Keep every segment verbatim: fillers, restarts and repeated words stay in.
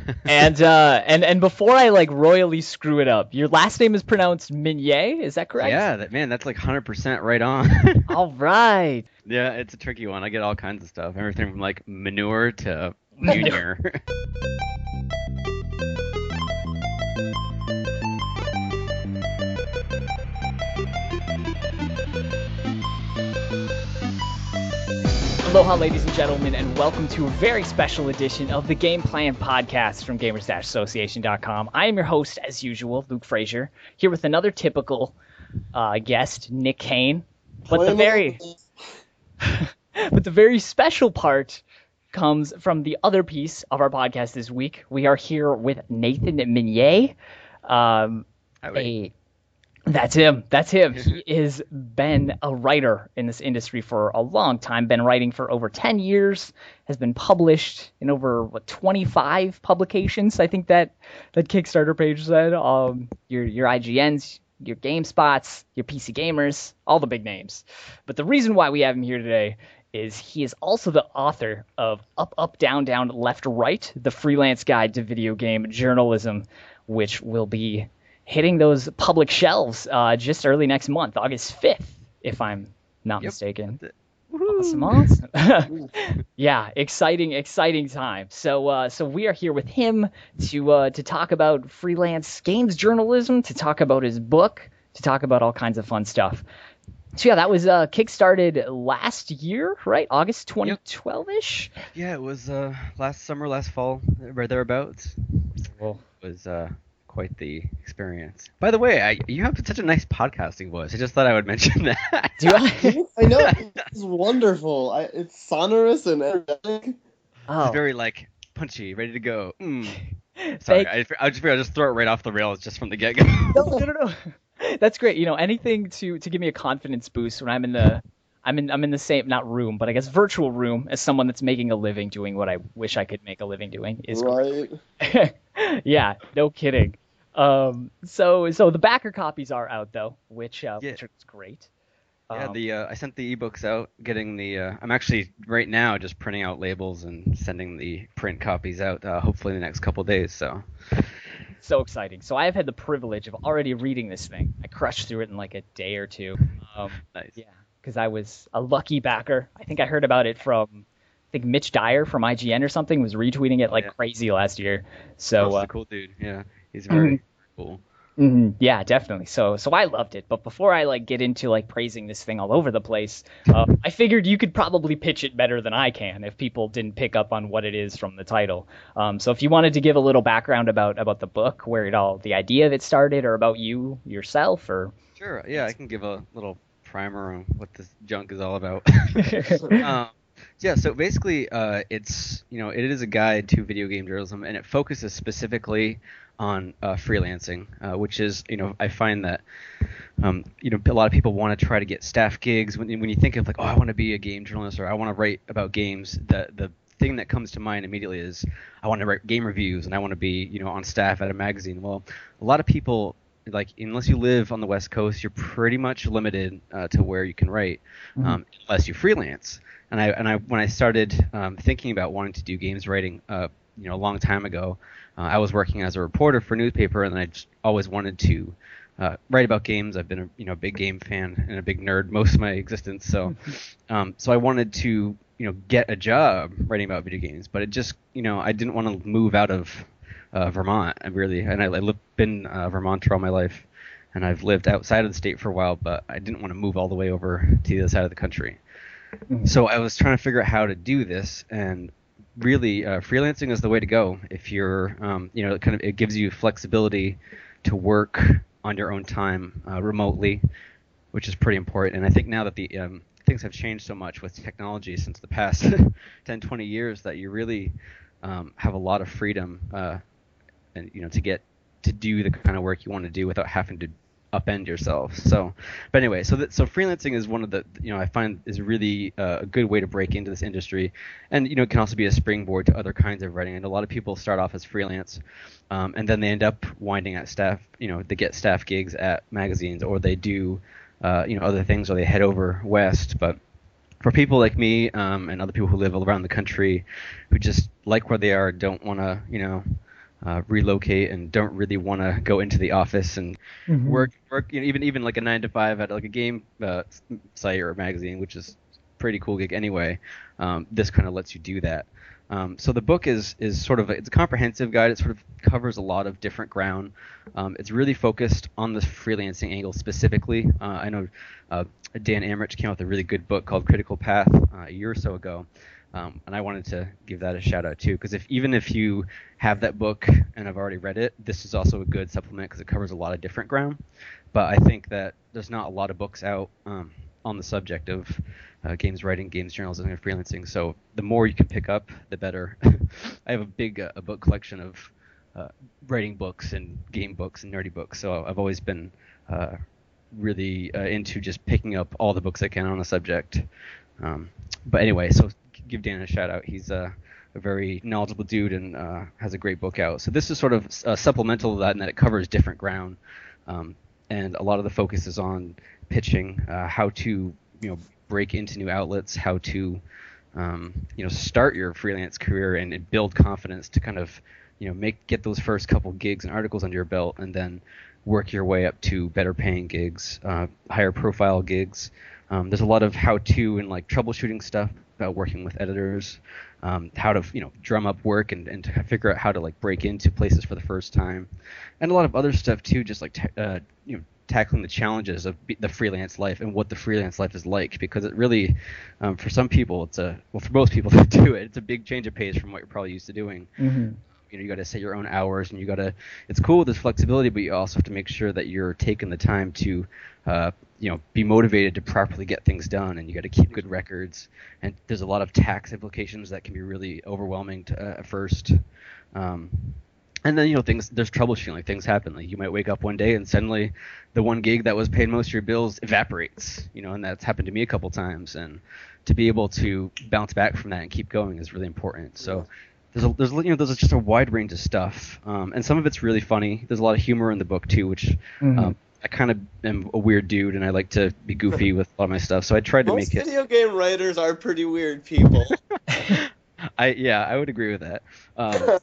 And uh, and and before I like royally screw it up, your last name is pronounced Minier, is that correct? Yeah, that man, that's like one hundred percent right on. All right. Yeah, it's a tricky one. I get all kinds of stuff. Everything from like manure to junior. Aloha, ladies and gentlemen, and welcome to a very special edition of the Game Plan Podcast from Gamers Association dot com. I am your host, as usual, Luke Frazier, here with another typical uh, guest, Nick Kane. But the very, but the very special part comes from the other piece of our podcast this week. We are here with Nathan Minier, um, a That's him. That's him. He has been a writer in this industry for a long time, been writing for over ten years, has been published in over, what, twenty-five publications, I think that that Kickstarter page said. Um, your, your I G Ns, your GameSpots, your P C Gamers, all the big names. But the reason why we have him here today is he is also the author of Up, Up, Down, Down, Left, Right, the Freelance Guide to Video Game Journalism, which will be hitting those public shelves uh, just early next month, August fifth, if I'm not Yep. mistaken. Woohoo. Awesome, awesome. Yeah, exciting, exciting time. So, uh, so we are here with him to uh, to talk about freelance games journalism, to talk about his book, to talk about all kinds of fun stuff. So yeah, that was uh, kickstarted last year, right? August twenty twelve-ish? Yeah, it was uh, last summer, last fall, right thereabouts. Well, It was uh, quite the experience. By the way, I, you have such a nice podcasting voice. I just thought I would mention that. do I? I know, it's wonderful. I, it's sonorous and energetic. Oh, It's very like punchy, ready to go. Mm. Sorry, Thank- I, I just figured I'd just throw it right off the rails just from the get go. no, no, no, no. That's great. You know, anything to to give me a confidence boost when I'm in the I'm in I'm in the same not room, but I guess virtual room as someone that's making a living doing what I wish I could make a living doing is Right. great. Yeah, no kidding. Um, so so the backer copies are out though, which uh, Yeah. which is great. Yeah, Um, the uh, I sent the ebooks out, getting the. Uh, I'm actually right now just printing out labels and sending the print copies out. Uh, hopefully in the next couple days. So. So exciting. So I have had the privilege of already reading this thing. I crushed through it in like a day or two. Um, Nice. Yeah, because I was a lucky backer. I think I heard about it from, I think Mitch Dyer from I G N or something was retweeting it like yeah. crazy last year. So He's uh, a cool dude. Yeah, he's very cool. mhm, yeah, definitely. So so I loved it. But before I like get into like praising this thing all over the place, uh, I figured you could probably pitch it better than I can if people didn't pick up on what it is from the title. Um, so if you wanted to give a little background about about the book, where it all the idea of it started, or about you yourself, or Sure. Yeah, I can give a little primer on what this junk is all about. um, yeah. So basically, uh, it's you know it is a guide to video game journalism, and it focuses specifically on uh, freelancing, uh, which is you know I find that um, you know a lot of people want to try to get staff gigs. When when you think of like, oh, I want to be a game journalist or I want to write about games, the the thing that comes to mind immediately is I want to write game reviews and I want to be you know on staff at a magazine. Well, a lot of people, like unless you live on the West Coast, you're pretty much limited uh, to where you can write, um, unless you freelance. And I and I when I started um, thinking about wanting to do games writing, uh, you know, a long time ago, uh, I was working as a reporter for a newspaper, and I just always wanted to uh, write about games. I've been a you know big game fan and a big nerd most of my existence, so um, so I wanted to you know get a job writing about video games, but it just you know I didn't want to move out of Uh, Vermont. I really, and I, I lived in uh, Vermont all my life, and I've lived outside of the state for a while, but I didn't want to move all the way over to the other side of the country. Mhm. So I was trying to figure out how to do this, and really, uh, freelancing is the way to go. If you're, um, you know, it kind of it gives you flexibility to work on your own time uh, remotely, which is pretty important. And I think now that the um, things have changed so much with technology since the past ten, twenty years, that you really um, have a lot of freedom. Uh, and you know to get to do the kind of work you want to do without having to upend yourself. So, but anyway, so that so freelancing is one of the you know I find is really uh, a good way to break into this industry, and you know it can also be a springboard to other kinds of writing. And a lot of people start off as freelance, um, and then they end up winding at staff. You know they get staff gigs at magazines, or they do uh, you know other things, or they head over west. But for people like me um, and other people who live around the country, who just like where they are, don't want to you know uh, relocate and don't really want to go into the office and Mhm. work work you know, even even like a nine to five at like a game uh, site or a magazine, which is a pretty cool gig anyway. Um, this kind of lets you do that. Um, so the book is is sort of a, it's a comprehensive guide. It sort of covers a lot of different ground. Um, it's really focused on the freelancing angle specifically. Uh, I know uh, Dan Amrich came out with a really good book called Critical Path uh, a year or so ago, um, and I wanted to give that a shout out too, because if even if you have that book and have already read it, this is also a good supplement because it covers a lot of different ground. But I think that there's not a lot of books out um, on the subject of uh, games writing, games journalism, and freelancing. So the more you can pick up, the better. I have a big uh, a book collection of uh, writing books and game books and nerdy books. So I've always been uh, really uh, into just picking up all the books I can on the subject. Um, but anyway, so give Dan a shout out. He's uh, a very knowledgeable dude and uh, has a great book out. So this is sort of uh, supplemental to that in that it covers different ground. Um, and a lot of the focus is on pitching, uh, how to, you know, break into new outlets, how to, um, you know, start your freelance career and, and build confidence to kind of, you know, make get those first couple gigs and articles under your belt, and then work your way up to better paying gigs, uh, higher profile gigs. Um, there's a lot of how-to and like troubleshooting stuff about working with editors, um, how to, you know, drum up work and, and to figure out how to like break into places for the first time, and a lot of other stuff too, just like t- uh, you know, tackling the challenges of the freelance life and what the freelance life is like, because it really, um, for some people, it's a well, for most people that do it, it's a big change of pace from what you're probably used to doing. Mm-hmm. You know, you got to set your own hours, and you got to. It's cool with this flexibility, but you also have to make sure that you're taking the time to, uh, you know, be motivated to properly get things done, and you got to keep good records. And there's a lot of tax implications that can be really overwhelming to, uh, at first. Um, and then, you know, things there's troubleshooting. Like things happen. Like you might wake up one day and suddenly the one gig that was paying most of your bills evaporates. You know, and that's happened to me a couple times. And to be able to bounce back from that and keep going is really important. So. There's, a, there's, you know, there's just a wide range of stuff, um, and some of it's really funny. There's a lot of humor in the book too, which Mm-hmm. um, I kind of am a weird dude, and I like to be goofy with a lot of my stuff. So I tried to Most make it. video game writers are pretty weird people. I yeah, I would agree with that. Um,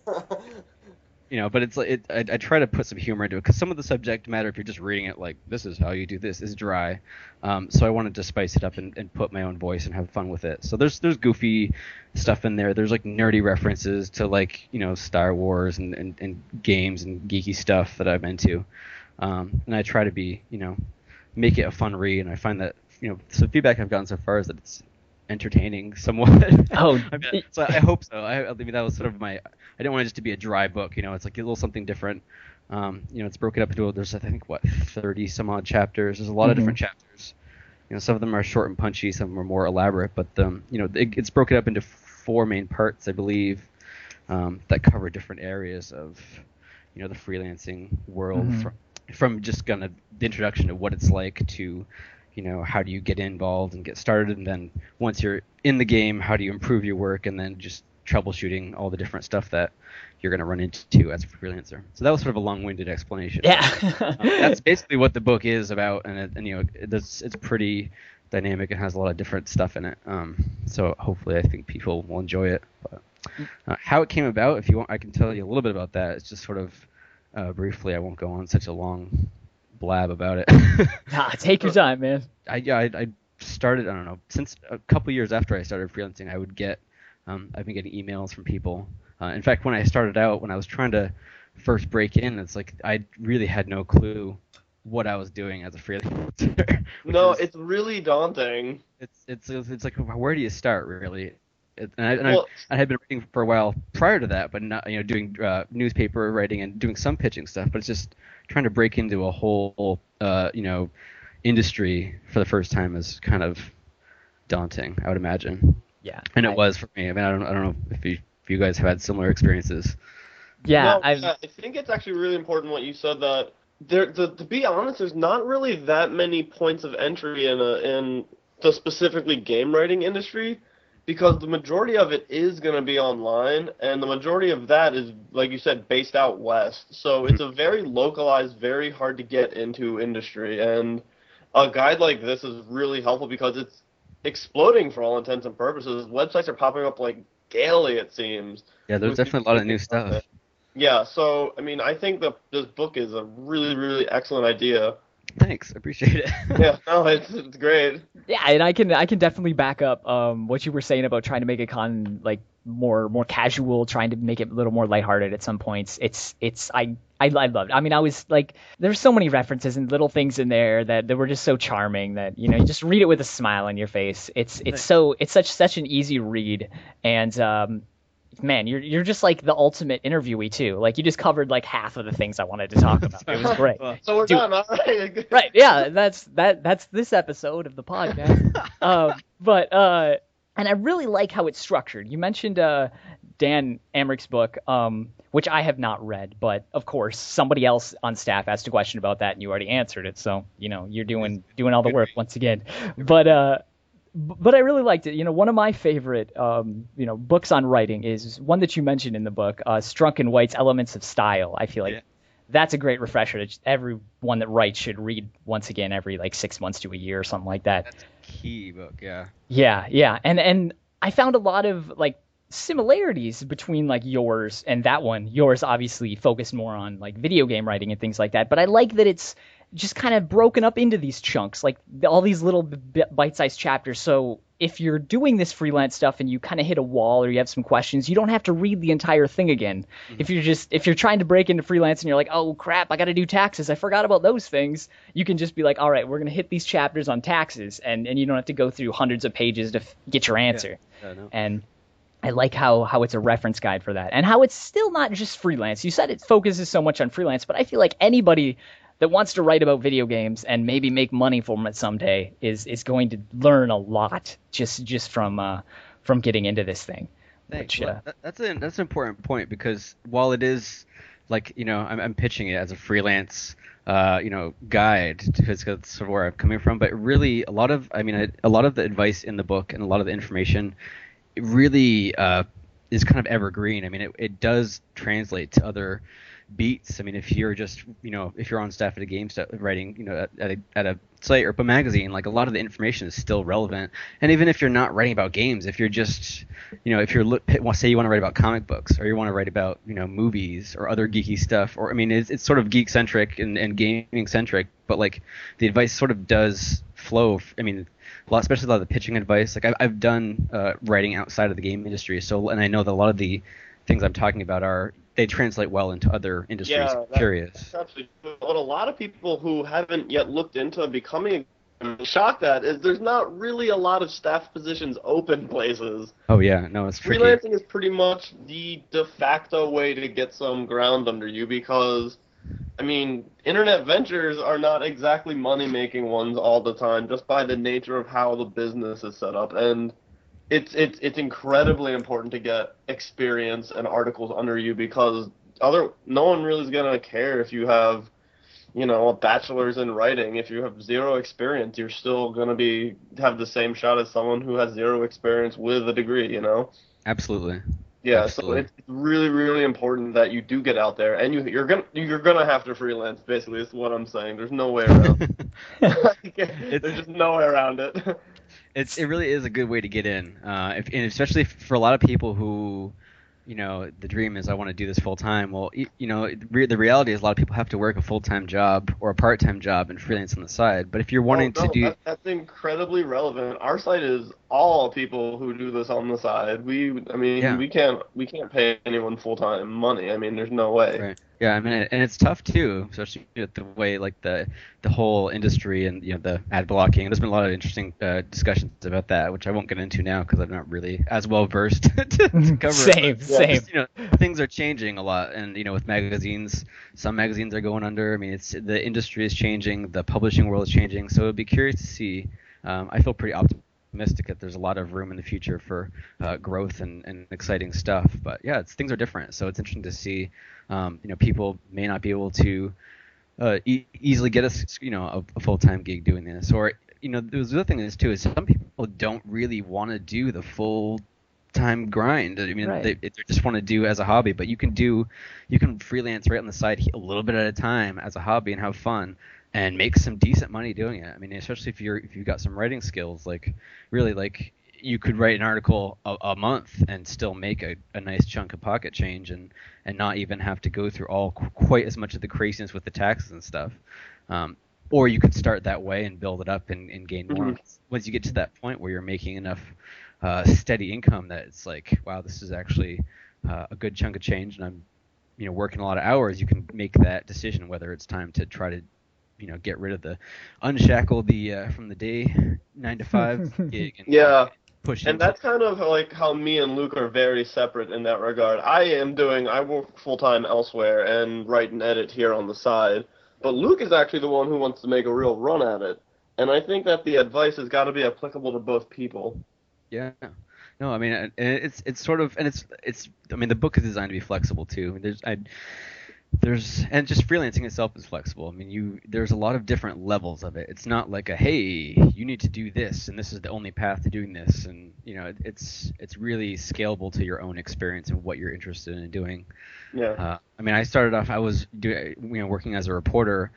you know, but it's like it, I, I try to put some humor into it because some of the subject matter, if you're just reading it like this is how you do this, is dry. Um, so I wanted to spice it up and, and put my own voice and have fun with it. So there's there's goofy stuff in there. There's like nerdy references to like, you know, Star Wars and, and, and games and geeky stuff that I'm into. Um, and I try to be, you know, make it a fun read. And I find that, you know, some feedback I've gotten so far is that it's entertaining somewhat. Oh, I mean, so I hope so. I, I mean, that was sort of my. I didn't want it just to be a dry book. You know, it's like a little something different. Um, you know, it's broken up into there's I think what thirty some odd chapters. There's a lot Mhm. of different chapters. You know, some of them are short and punchy, some of them are more elaborate. But um, you know, it, it's broken up into four main parts, I believe, um, that cover different areas of, you know, the freelancing world, Mhm. from from just gonna the introduction to what it's like to, you know, how do you get involved and get started, and then once you're in the game, how do you improve your work, and then just troubleshooting all the different stuff that you're going to run into as a freelancer. So that was sort of a long-winded explanation. Yeah. um, that's basically what the book is about, and, it, and you know, it's it's pretty dynamic and has a lot of different stuff in it. Um, so hopefully, I think people will enjoy it. But uh, how it came about, if you want, I can tell you a little bit about that. It's just sort of uh, briefly. I won't go on such a long blab about it. Nah, take your time, man. I yeah, I, I started. I don't know. Since a couple years after I started freelancing, I would get. Um, I've been getting emails from people. Uh, in fact, when I started out, when I was trying to first break in, it's like I really had no clue what I was doing as a freelancer. No, is, it's really daunting. it's it's it's like where do you start really? It, and I, and Well- I, I had been writing for a while prior to that, but not you know doing uh, newspaper writing and doing some pitching stuff. But it's just trying to break into a whole uh, you know industry for the first time is kind of daunting, I would imagine. Yeah. And it I- was for me. I mean, I don't, I don't know if you, if you guys have had similar experiences. Yeah, No, I've. yeah, I think it's actually really important what you said that there. The, to be honest, there's not really that many points of entry in a in the specifically game writing industry, because the majority of it is going to be online, and the majority of that is, like you said, based out west. So it's a very localized, very hard to get into industry, and a guide like this is really helpful because it's exploding for all intents and purposes. Websites are popping up like daily, it seems. Yeah, there's with definitely a lot of new content. stuff. Yeah, so, I mean, I think that this book is a really, really excellent idea. Thanks, I appreciate it. Yeah, no, it's, it's great. Yeah, and I can I can definitely back up um, what you were saying about trying to make a con like more more casual, trying to make it a little more lighthearted at some points. It's it's I I, I loved it. I mean, I was like, there's so many references and little things in there that, that were just so charming that, you know, you just read it with a smile on your face. It's it's so it's such such an easy read, and um, man, you're you're just like the ultimate interviewee too. Like you just covered like half of the things I wanted to talk about. It was great. So we're Dude, done, all right. Right, yeah, that's that that's this episode of the podcast. um, but uh, and I really like how it's structured. You mentioned uh, Dan Emmerich's book, um, which I have not read, but of course somebody else on staff asked a question about that, and you already answered it. So you know you're doing doing all the work once again. But uh, but I really liked it. You know, one of my favorite um, you know books on writing is one that you mentioned in the book, uh, Strunk and White's Elements of Style. I feel like. Yeah. That's a great refresher that everyone that writes should read once again every like six months to a year or something like that. That's a key book, yeah. Yeah, yeah, and and I found a lot of like similarities between like yours and that one. Yours obviously focused more on like video game writing and things like that, but I like that it's just kind of broken up into these chunks, like all these little bite-sized chapters. So if you're doing this freelance stuff and you kind of hit a wall or you have some questions, you don't have to read the entire thing again. Mm-hmm. If you're just if you're trying to break into freelance and you're like, oh crap, I got to do taxes, I forgot about those things, you can just be like, all right, we're gonna hit these chapters on taxes, and and you don't have to go through hundreds of pages to f- get your answer. Yeah, I know. And I like how how it's a reference guide for that, and how it's still not just freelance. You said it focuses so much on freelance, but I feel like anybody that wants to write about video games and maybe make money from it someday is is going to learn a lot just just from uh, from getting into this thing. Thanks. Which, well, uh, that, that's an that's an important point, because while it is like, you know, I'm, I'm pitching it as a freelance uh, you know guide, because that's sort of where I'm coming from, but really a lot of I mean a, a lot of the advice in the book and a lot of the information it really uh, is kind of evergreen. I mean, it, it does translate to other beats. I mean, if you're just, you know, if you're on staff at a game st- writing, you know, at, at, a, at a site or a magazine, like a lot of the information is still relevant. And even if you're not writing about games, if you're just, you know, if you're, say you want to write about comic books, or you want to write about, you know, movies or other geeky stuff, or, I mean, it's, it's sort of geek centric and, and gaming centric, but like the advice sort of does flow. I mean, a lot, especially a lot of the pitching advice. Like I've, I've done uh, writing outside of the game industry. So, and I know that a lot of the things I'm talking about are, they translate well into other industries. Yeah, that, curious. That's absolutely true. What a lot of people who haven't yet looked into becoming shocked at is there's not really a lot of staff positions open places. Oh yeah, no, it's tricky. Freelancing is pretty much the de facto way to get some ground under you, because, I mean, internet ventures are not exactly money-making ones all the time, just by the nature of how the business is set up. And It's it's it's incredibly important to get experience and articles under you, because other no one really is gonna care if you have, you know, a bachelor's in writing. If you have zero experience, you're still gonna be have the same shot as someone who has zero experience with a degree. You know. Absolutely. Yeah, Absolutely. so it's really really important that you do get out there, and you you're gonna you're gonna have to freelance. Basically, is what I'm saying. There's no way around. There's just no way around it. It's it really is a good way to get in, uh, if, and especially for a lot of people who, you know, the dream is I want to do this full time. Well, you, you know, re- the reality is a lot of people have to work a full time job or a part time job and freelance on the side. But if you're wanting oh, no, to do, that, that's incredibly relevant. Our site is all people who do this on the side. We, I mean, yeah. we can't we can't pay anyone full time money. I mean, there's no way. Right. Yeah, I mean, and it's tough too, especially with the way like the the whole industry and, you know, the ad blocking. There's been a lot of interesting uh, discussions about that, which I won't get into now because I'm not really as well versed to, to cover. Same, it. same. Just, you know, things are changing a lot, and you know, with magazines, some magazines are going under. I mean, it's the industry is changing, the publishing world is changing. So it'd be curious to see. Um, I feel pretty optimistic that there's a lot of room in the future for uh, growth and, and exciting stuff. But yeah, it's, things are different, so it's interesting to see. Um, you know, people may not be able to uh, e- easily get a, you know, a, a full-time gig doing this. Or, you know, the other thing is, too, is some people don't really want to do the full-time grind. I mean, right. they, they just want to do as a hobby. But you can do, you can freelance right on the side a little bit at a time as a hobby and have fun and make some decent money doing it. I mean, especially if you're if you've got some writing skills, like really, like you could write an article a, a month and still make a, a nice chunk of pocket change and, and not even have to go through all qu- quite as much of the craziness with the taxes and stuff. Um, or you could start that way and build it up and, and gain more. Mhm. Once you get to that point where you're making enough uh, steady income that it's like, wow, this is actually uh, a good chunk of change, and I'm, you know, working a lot of hours, you can make that decision whether it's time to try to, you know, get rid of the unshackle the uh, from the day nine to five gig and Yeah. push And into that's kind of like how me and Luke are very separate in that regard. I am doing, I work full time elsewhere and write and edit here on the side. But Luke is actually the one who wants to make a real run at it. And I think that the advice has got to be applicable to both people. Yeah. No, I mean, and it's it's sort of, and it's it's. I mean, the book is designed to be flexible too. I mean, there's I, there's and just freelancing itself is flexible. I mean, you there's a lot of different levels of it. It's not like a hey, you need to do this, and this is the only path to doing this, and you know, it, it's it's really scalable to your own experience and what you're interested in doing. Yeah. Uh, I mean, I started off. I was doing, you know, working as a reporter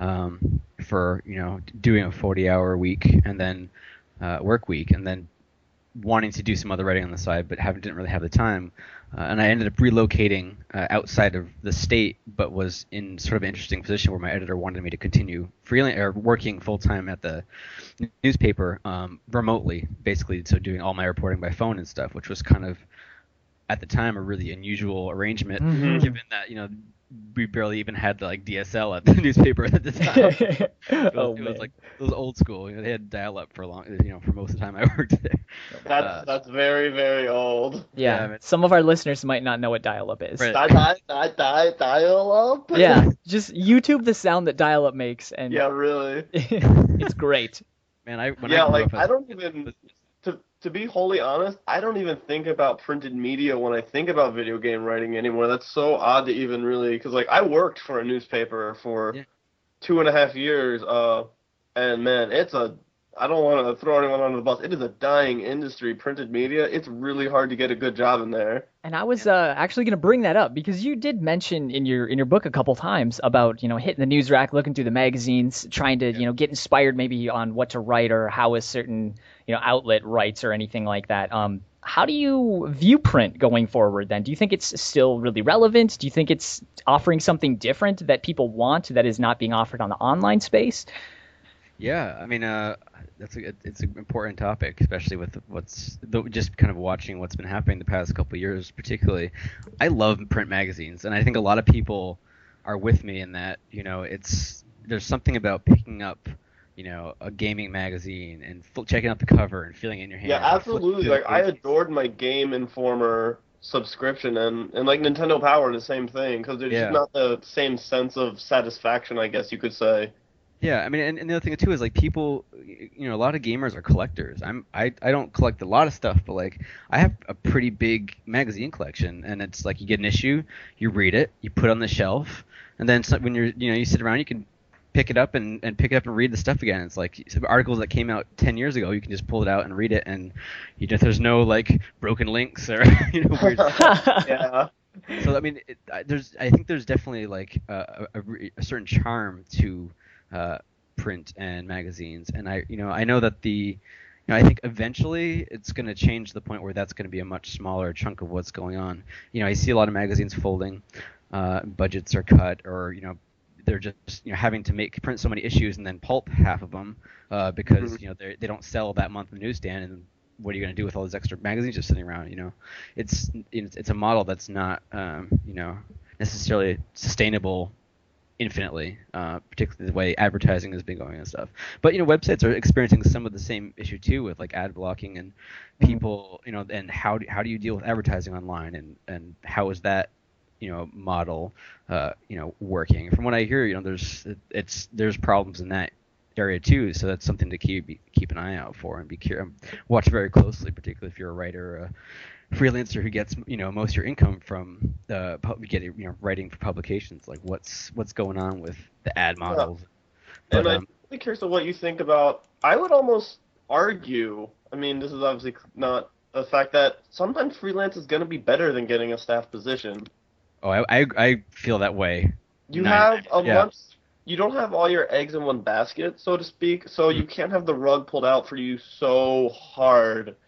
um, for, you know, doing a forty-hour week and then uh, work week, and then wanting to do some other writing on the side, but haven't didn't really have the time. Uh, and I ended up relocating uh, outside of the state, but was in sort of an interesting position where my editor wanted me to continue freelance or working full time at the newspaper um, remotely, basically, so doing all my reporting by phone and stuff, which was kind of at the time a really unusual arrangement, Mhm. given that, you know, we barely even had like D S L at the newspaper at the time. It was, Oh, it was man. like it was old school. You know, they had dial up for long, you know, for most of the time I worked there. That's Uh, that's very, very old. Yeah, Yeah, man. some of our listeners might not know what dial-up is. Right. Die, die, die, die, dial up? Yeah, just YouTube the sound that dial-up makes, and Yeah, really. it's great. Man, I when Yeah, I grew like, up, as- I don't even, to, to be wholly honest, I don't even think about printed media when I think about video game writing anymore. That's so odd to even really, because, like, I worked for a newspaper for Yeah. two and a half years, uh, and, man, it's a, I don't want to throw anyone under the bus. It is a dying industry, printed media. It's really hard to get a good job in there. And I was uh, actually going to bring that up because you did mention in your in your book a couple times about, you know, hitting the news rack, looking through the magazines, trying to, you know, get inspired maybe on what to write or how a certain, you know, outlet writes or anything like that. Um, how do you view print going forward then? Do you think it's still really relevant? Do you think it's offering something different that people want that is not being offered on the online space? Yeah, I mean, uh, that's a, it's an important topic, especially with what's the, just kind of watching what's been happening the past couple of years, particularly. I love print magazines, and I think a lot of people are with me in that. You know, it's there's something about picking up, you know, a gaming magazine and fl- checking out the cover and feeling it in your hand. Yeah, and flipping absolutely. through the Like, I pages. adored my Game Informer subscription, and, and like Nintendo Power, the same thing, because there's Yeah. just not the same sense of satisfaction, I guess you could say. Yeah, I mean, and, and the other thing too is like people, you know, a lot of gamers are collectors. I'm, I, I don't collect a lot of stuff, but like I have a pretty big magazine collection, and it's like you get an issue, you read it, you put it on the shelf, and then so, when you're, you know, you sit around, you can pick it up and, and pick it up and read the stuff again. It's like some articles that came out ten years ago, you can just pull it out and read it, and you know, there's no like broken links or you know weird. Yeah. So I mean, it, I- there's I think there's definitely like a, a, re- a certain charm to uh, print and magazines, and I you know I know that the you know I think eventually it's going to change to the point where that's going to be a much smaller chunk of what's going on. You know, I see a lot of magazines folding, uh, budgets are cut, or you know they're just you know having to make print so many issues and then pulp half of them uh, because Mhm. you know they they don't sell that month in the newsstand, and what are you going to do with all these extra magazines just sitting around? You know, it's it's, it's a model that's not um, you know necessarily sustainable infinitely, uh, particularly the way advertising has been going and stuff. But you know, websites are experiencing some of the same issue too with like ad blocking and people, you know, and how do, how do you deal with advertising online, and and how is that you know model uh, you know working? From what I hear, you know, there's it's there's problems in that area too, so that's something to keep keep an eye out for and be curious, watch very closely, particularly if you're a writer or a freelancer who gets you know most of your income from uh pub- getting you know writing for publications. Like what's what's going on with the ad models? But And I'm um, really curious of what you think about, I would almost argue, I mean, this is obviously not a fact, that sometimes freelance is going to be better than getting a staff position. oh, I, I I feel that way. You Nine- have a yeah. much, you don't have all your eggs in one basket, so to speak, so you can't have the rug pulled out for you so hard.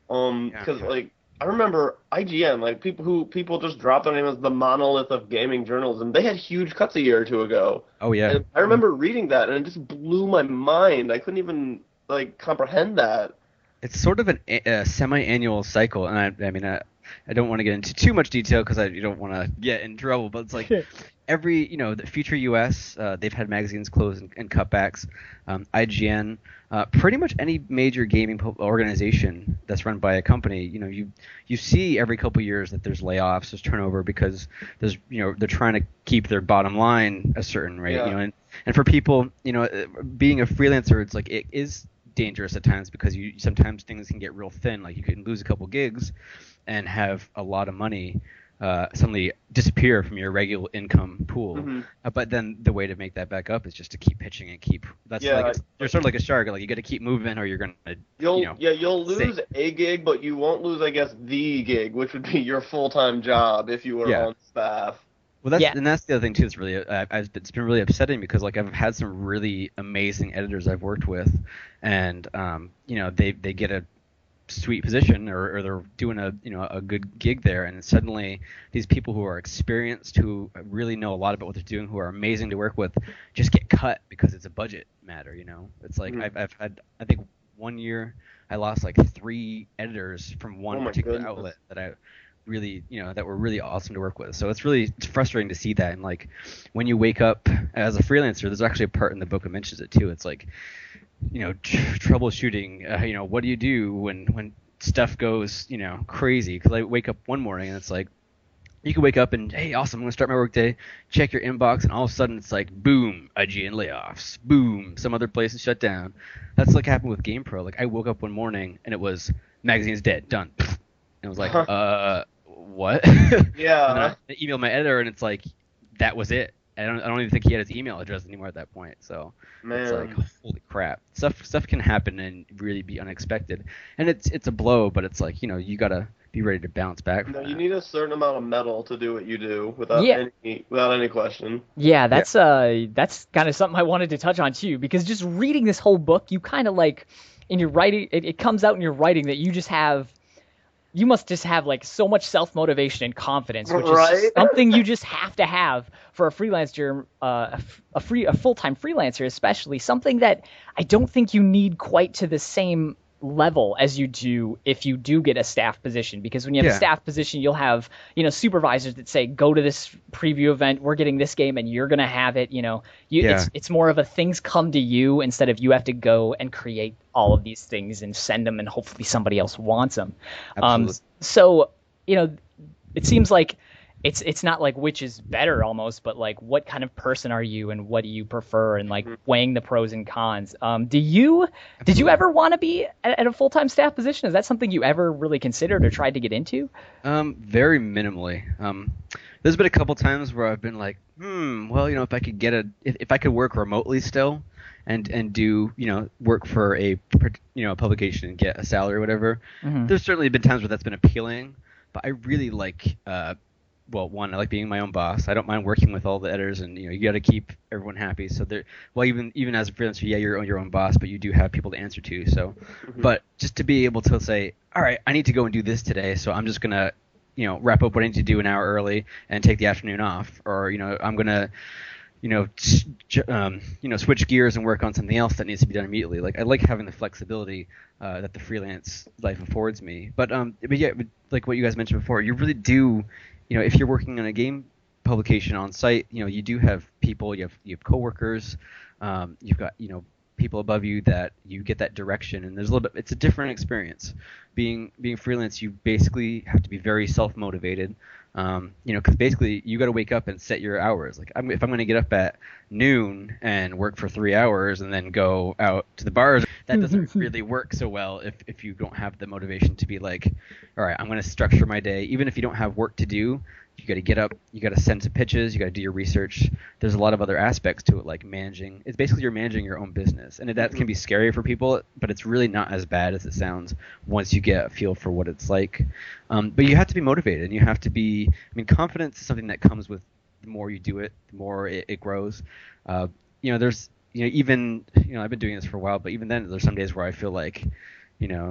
Um, Yeah. because like I remember I G N, like people who people just dropped their name as the monolith of gaming journalism. They had huge cuts a year or two ago, Oh yeah. and I remember reading that, and it just blew my mind. I couldn't even like comprehend that. It's sort of an, a semi-annual cycle, and I, I mean, I, I don't want to get into too much detail because I you don't want to get in trouble. But it's like every, you know, the Future U S, uh, they've had magazines close and, and cutbacks. Um, I G N, uh, pretty much any major gaming po- organization that's run by a company, you know, you you see every couple of years that there's layoffs, there's turnover because there's, you know, they're trying to keep their bottom line a certain rate, Yeah. you know, and, and for people, you know, being a freelancer, it's like it is dangerous at times because you sometimes things can get real thin. Like you can lose a couple gigs and have a lot of money uh, suddenly disappear from your regular income pool. Mm-hmm. Uh, but then the way to make that back up is just to keep pitching and keep. That's Yeah, like you're sort of like a shark. Like you got to keep moving, or you're gonna. You'll you know, yeah you'll stay. lose a gig, but you won't lose, I guess, the gig, which would be your full time job if you were Yeah. on staff. Well, that's Yeah. and that's the other thing too. That's really uh, I've, it's been really upsetting because like I've had some really amazing editors I've worked with, and um, you know they they get a sweet position or, or they're doing a you know a good gig there, and suddenly these people who are experienced, who really know a lot about what they're doing, who are amazing to work with, just get cut because it's a budget matter. You know, it's like Mhm. I've I've had I think one year I lost like three editors from one Oh my particular goodness. outlet that I really you know that were really awesome to work with. So it's really it's frustrating to see that. And like when you wake up as a freelancer, there's actually a part in the book that mentions it too. It's like you know tr- troubleshooting. Uh, you know what do you do when when stuff goes you know crazy? Because I wake up one morning and it's like you can wake up and hey awesome, I'm gonna start my workday. Check your inbox and all of a sudden it's like boom, I G N layoffs. Boom, some other place is shut down. That's like happened with GamePro. Like I woke up one morning and it was magazine's dead, done. And I was like, uh. What? Yeah. And then I emailed my editor, and it's like that was it. I don't, I don't even think he had his email address anymore at that point. So Man. it's like, holy crap, stuff, stuff can happen and really be unexpected, and it's, it's a blow, but it's like, you know, you gotta be ready to bounce back. From No, that. you need a certain amount of metal to do what you do without Yeah. any without any question. Yeah, that's uh that's kind of something I wanted to touch on too, because just reading this whole book, you kind of like in your writing, it, it comes out in your writing that you just have, you must just have like so much self-motivation and confidence, which Right? is something you just have to have for a freelancer, uh, a, f- a free, a full-time freelancer, especially something that I don't think you need quite to the same level as you do if you do get a staff position, because when you have Yeah. a staff position, you'll have, you know, supervisors that say, go to this preview event, we're getting this game and you're going to have it, you know, you, Yeah. it's, it's more of a things come to you instead of you have to go and create all of these things and send them and hopefully somebody else wants them. Um, Absolutely. so, you know, it seems like it's it's not like which is better almost, but like what kind of person are you and what do you prefer, and like weighing the pros and cons. Um, do you did you Absolutely. ever want to be at, at a full time staff position? Is that something you ever really considered or tried to get into? Um, very minimally. Um, there's been a couple times where I've been like, hmm, well, you know, if I could get a, if, if I could work remotely still, and and do, you know, work for a, you know, a publication and get a salary or whatever. Mhm. There's certainly been times where that's been appealing, but I really like, uh, well, one, I like being my own boss. I don't mind working with all the editors, and you know, you got to keep everyone happy. So there, well, even even as a freelancer, yeah, you're your own boss, but you do have people to answer to. So, but just to be able to say, all right, I need to go and do this today, so I'm just gonna, you know, wrap up what I need to do an hour early and take the afternoon off, or you know, I'm gonna, you know, s- j- um, you know, switch gears and work on something else that needs to be done immediately. Like I like having the flexibility uh, that the freelance life affords me. But um, but yeah, but like what you guys mentioned before, you really do, you know, if you're working on a game publication on site, you know, you do have people, you have you have coworkers, um, you've got, you know, people above you that you get that direction, and there's a little bit, it's a different experience. Being being freelance, you basically have to be very self-motivated. Um, you know, because basically you got to wake up and set your hours. Like, I'm, if I'm going to get up at noon and work for three hours and then go out to the bars, that doesn't really work so well if, if you don't have the motivation to be like, all right, I'm going to structure my day. Even if you don't have work to do, you got to get up, you got to send some pitches, you got to do your research. There's a lot of other aspects to it, like managing. It's basically you're managing your own business, and that can be scary for people, but it's really not as bad as it sounds once you get a feel for what it's like. Um, but you have to be motivated, and you have to be. I mean, confidence is something that comes with the more you do it, the more it, it grows. Uh, you know, there's, you know, even, you know, I've been doing this for a while, but even then, there's some days where I feel like, you know,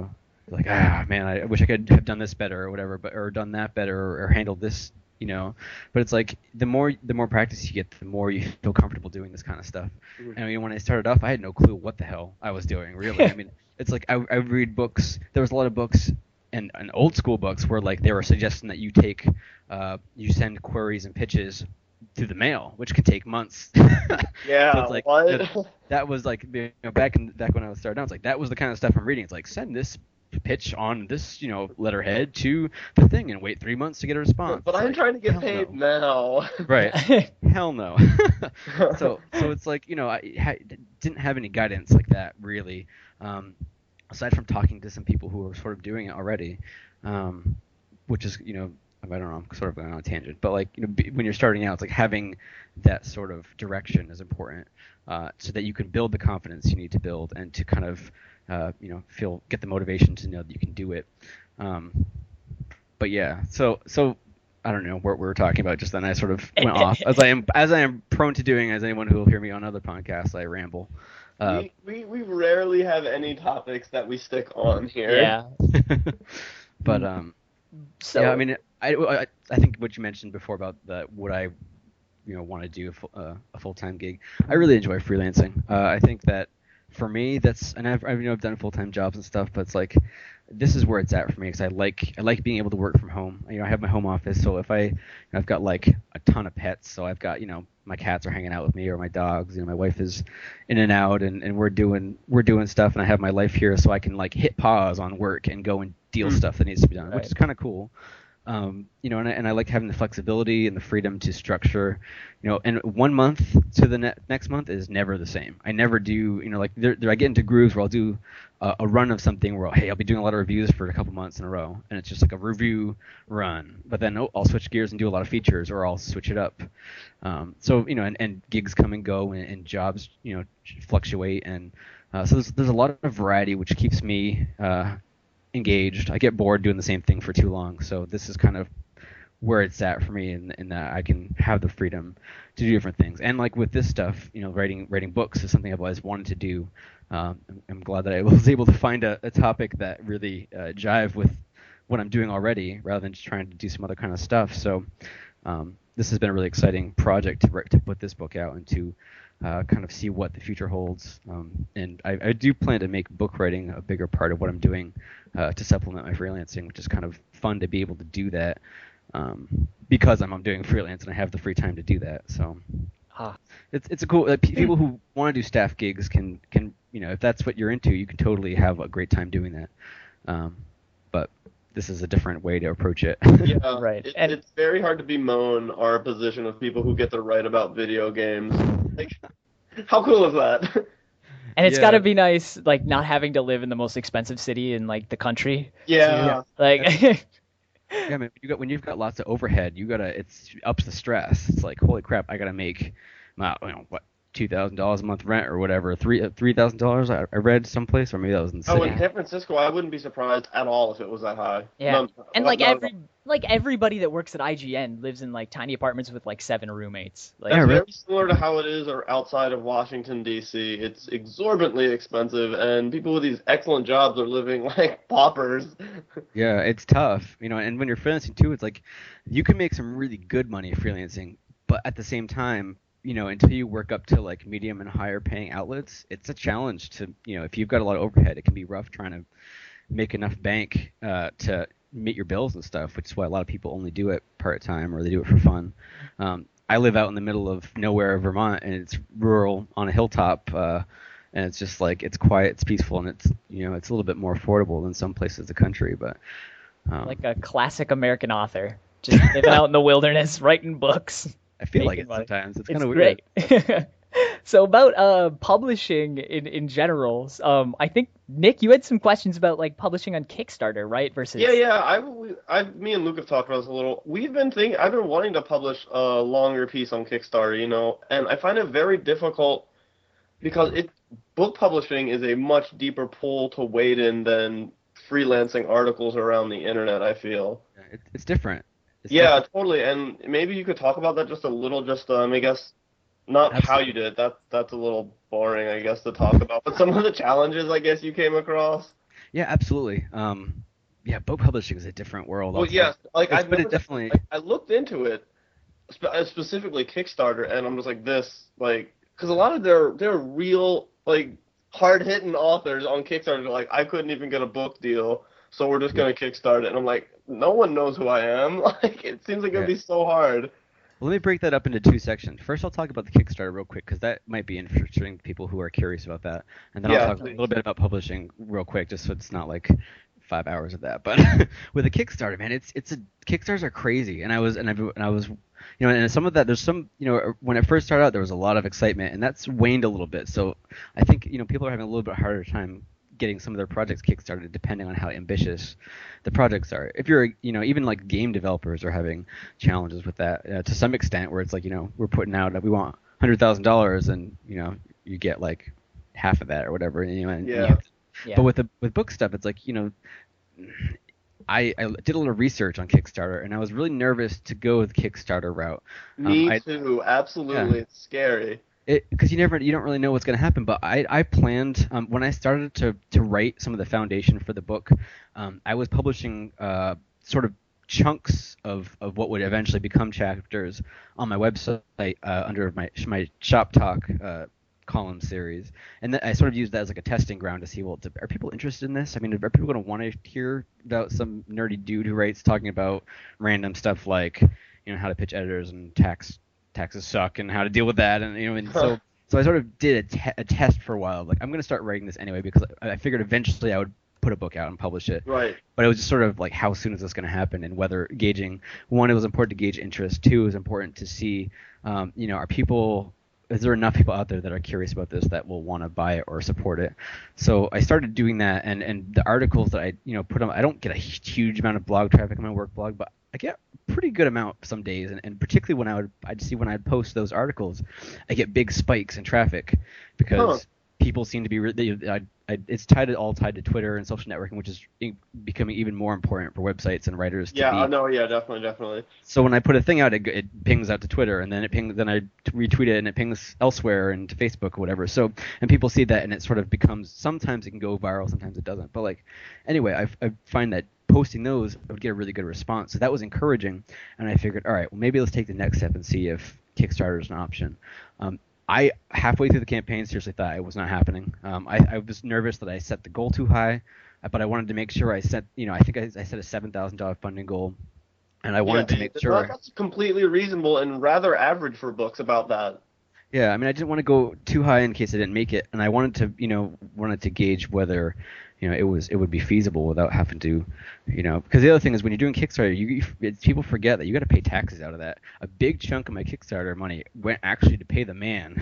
like, ah, man, I wish I could have done this better or whatever, but or done that better or, or handled this, you know. But it's like the more the more practice you get, the more you feel comfortable doing this kind of stuff. Mm-hmm. And I mean, when I started off, I had no clue what the hell I was doing, really. I mean, it's like I, I read books. There was a lot of books and, and old school books where like they were suggesting that you take, uh, you send queries and pitches through the mail, which could take months. Yeah, so it's like, what? That, that was like, you know, back in back when I was starting out, it's like that was the kind of stuff I'm reading. It's like, send this pitch on this, you know, letterhead to the thing and wait three months to get a response. But I'm like, trying to get paid no. now. Right. Hell no. so so it's like, you know, I ha- didn't have any guidance like that really, um, aside from talking to some people who were sort of doing it already, um, which is, you know, I don't know, I'm sort of going on a tangent, but like, you know, b- when you're starting out, it's like having that sort of direction is important, uh, so that you can build the confidence you need to build and to kind of, uh, you know, feel, get the motivation to know that you can do it. Um, but yeah, so, so I don't know what we were talking about just then. I sort of went off as I am, as I am prone to doing, as anyone who will hear me on other podcasts, I ramble. Uh, we, we, we rarely have any topics that we stick on here. Yeah. but, um, so, yeah, I mean, I, I, I think what you mentioned before about the, would I, you know, want to do a, full, uh, a full-time gig. I really enjoy freelancing. Uh, I think that for me, that's, and I've, I've, you know, I've done full-time jobs and stuff, but it's like, this is where it's at for me because I like, I like being able to work from home. You know, I have my home office, so if I, you know, I've got like a ton of pets, so I've got, you know, my cats are hanging out with me or my dogs. You know, my wife is in and out, and, and we're doing, we're doing stuff, and I have my life here, so I can like hit pause on work and go and deal mm. stuff that needs to be done, right. Which is kind of cool. Um, you know, and I, and I like having the flexibility and the freedom to structure, you know, and one month to the ne- next month is never the same. I never do, you know, like there, there I get into grooves where I'll do uh, a run of something where, hey, I'll be doing a lot of reviews for a couple months in a row, and it's just like a review run. But then oh, I'll switch gears and do a lot of features, or I'll switch it up. Um, so, you know, and, and gigs come and go, and, and jobs, you know, fluctuate, and uh, so there's, there's a lot of variety, which keeps me uh, engaged. I get bored doing the same thing for too long, so this is kind of where it's at for me, in, in that I can have the freedom to do different things. And like with this stuff, you know, writing writing books is something I've always wanted to do. Um, I'm, I'm glad that I was able to find a, a topic that really uh, jive with what I'm doing already, rather than just trying to do some other kind of stuff. So um, this has been a really exciting project to to put this book out and to uh, kind of see what the future holds. Um, and I, I do plan to make book writing a bigger part of what I'm doing uh, to supplement my freelancing, which is kind of fun to be able to do that. Um, because I'm, I'm doing freelance and I have the free time to do that, so ah. it's it's a cool. Uh, p- people who want to do staff gigs can can you know, if that's what you're into, you can totally have a great time doing that. Um, but this is a different way to approach it. Yeah, right. It, and it's very hard to bemoan our position of people who get to write about video games. Like, how cool is that? And it's yeah. got to be nice, like not having to live in the most expensive city in like the country. Yeah. So, like. Yeah, man. You got when you've got lots of overhead, you gotta it's ups the stress. It's like, holy crap, I gotta make, my, you know, what, two thousand dollars a month rent or whatever, three three thousand dollars. I, I read someplace, or maybe that was in the city. Oh, in San Francisco, I wouldn't be surprised at all if it was that high. Yeah, no, and like not every like everybody that works at I G N lives in like tiny apartments with like seven roommates. Like, That's yeah, very really? similar to how it is or outside of Washington, D C. It's exorbitantly expensive, and people with these excellent jobs are living like paupers. Yeah, it's tough, you know. And when you're freelancing too, it's like you can make some really good money freelancing, but at the same time, you know, until you work up to like medium and higher paying outlets, it's a challenge to, you know, if you've got a lot of overhead, it can be rough trying to make enough bank uh, to meet your bills and stuff, which is why a lot of people only do it part time or they do it for fun. Um, I live out in the middle of nowhere, Vermont, and it's rural on a hilltop, uh, and it's just like it's quiet, it's peaceful, and it's, you know, it's a little bit more affordable than some places in the country. But um, like a classic American author, just living out in the wilderness, writing books. I feel like it money. sometimes. It's, It's kind of weird. great. So about uh, publishing in, in general, um, I think, Nick, you had some questions about like publishing on Kickstarter, right? Versus Yeah, yeah. I, I, me and Luke have talked about this a little. We've been thinking. I've been wanting to publish a longer piece on Kickstarter, you know, and I find it very difficult because it book publishing is a much deeper pool to wade in than freelancing articles around the internet. I feel. It, it's different. It's yeah, different. totally. And maybe you could talk about that just a little. Just um, I guess. Not Absolutely. How you did it. That, that's a little boring, I guess, to talk about. But some of the challenges, I guess, you came across. Yeah, absolutely. Um, yeah, book publishing is a different world. Well, yes, like It's- I've but never, it definitely. like, I looked into it, spe- uh, specifically Kickstarter, and I'm just like this, like, because a lot of their their real like hard hitting authors on Kickstarter are like, I couldn't even get a book deal, so we're just gonna kickstart it, and I'm like, no one knows who I am. Like, it seems like it'd Yeah. be so hard. Well, let me break that up into two sections. First, I'll talk about the Kickstarter real quick because that might be interesting to people who are curious about that, and then Yeah, I'll talk please. a little bit about publishing real quick, just so it's not like five hours of that. But with a Kickstarter, man, it's it's a Kickstarters are crazy, and I was and I and I was, you know, and some of that there's some, you know, when it first started out there was a lot of excitement, and that's waned a little bit. So I think, you know, people are having a little bit harder time getting some of their projects kickstarted depending on how ambitious the projects are. If you're, you know, even like game developers are having challenges with that uh, to some extent, where it's like, you know, we're putting out, we want one hundred thousand dollars, and, you know, you get like half of that or whatever, you know, and, Yeah. and you have to, Yeah. but with the with book stuff, it's like, you know, I, I did a little research on Kickstarter, and I was really nervous to go the Kickstarter route. Me Um, I- too, absolutely. Yeah. It's scary. It because you never you don't really know what's going to happen. But I I planned um, when I started to to write some of the foundation for the book, um, I was publishing uh, sort of chunks of, of what would eventually become chapters on my website uh, under my my Shop Talk uh, column series, and th- I sort of used that as like a testing ground to see, well, do, are people interested in this? I mean, are people going to want to hear about some nerdy dude who writes talking about random stuff like, you know, how to pitch editors and tax taxes suck and how to deal with that, and you know, and so so I sort of did a, te- a test for a while. Like, I'm going to start writing this anyway because I, I figured eventually I would put a book out and publish it. Right. But it was just sort of like, how soon is this going to happen, and whether gauging, one, it was important to gauge interest. Two, it was important to see, um, you know, are people, is there enough people out there that are curious about this that will want to buy it or support it? So I started doing that, and, and the articles that I, you know, put on, I don't get a huge amount of blog traffic on my work blog, but I get a pretty good amount some days, and, and particularly when I would, I'd see when I'd post those articles, I get big spikes in traffic because Huh. people seem to be, re- they, I, I, it's tied to, all tied to Twitter and social networking, which is e- becoming even more important for websites and writers to Yeah, be. I know. Yeah, definitely, definitely. So when I put a thing out, it, it pings out to Twitter, and then it pings, then I t- retweet it, and it pings elsewhere and to Facebook or whatever. So, and people see that, and it sort of becomes, sometimes it can go viral, sometimes it doesn't. But like, anyway, I, I find that posting those, I would get a really good response. So that was encouraging, and I figured, all right, well, maybe let's take the next step and see if Kickstarter is an option. Um, I halfway through the campaign seriously thought it was not happening. Um, I, I was nervous that I set the goal too high, but I wanted to make sure I set, you know, I think I, I set a seven thousand dollars funding goal, and I wanted yeah, to make that- sure. That's completely reasonable and rather average for books about that. Yeah, I mean, I didn't want to go too high in case I didn't make it, and I wanted to, you know, wanted to gauge whether, you know, it was it would be feasible without having to, you know, because the other thing is when you're doing Kickstarter, you, you it, people forget that you got to pay taxes out of that. A big chunk of my Kickstarter money went actually to pay the man,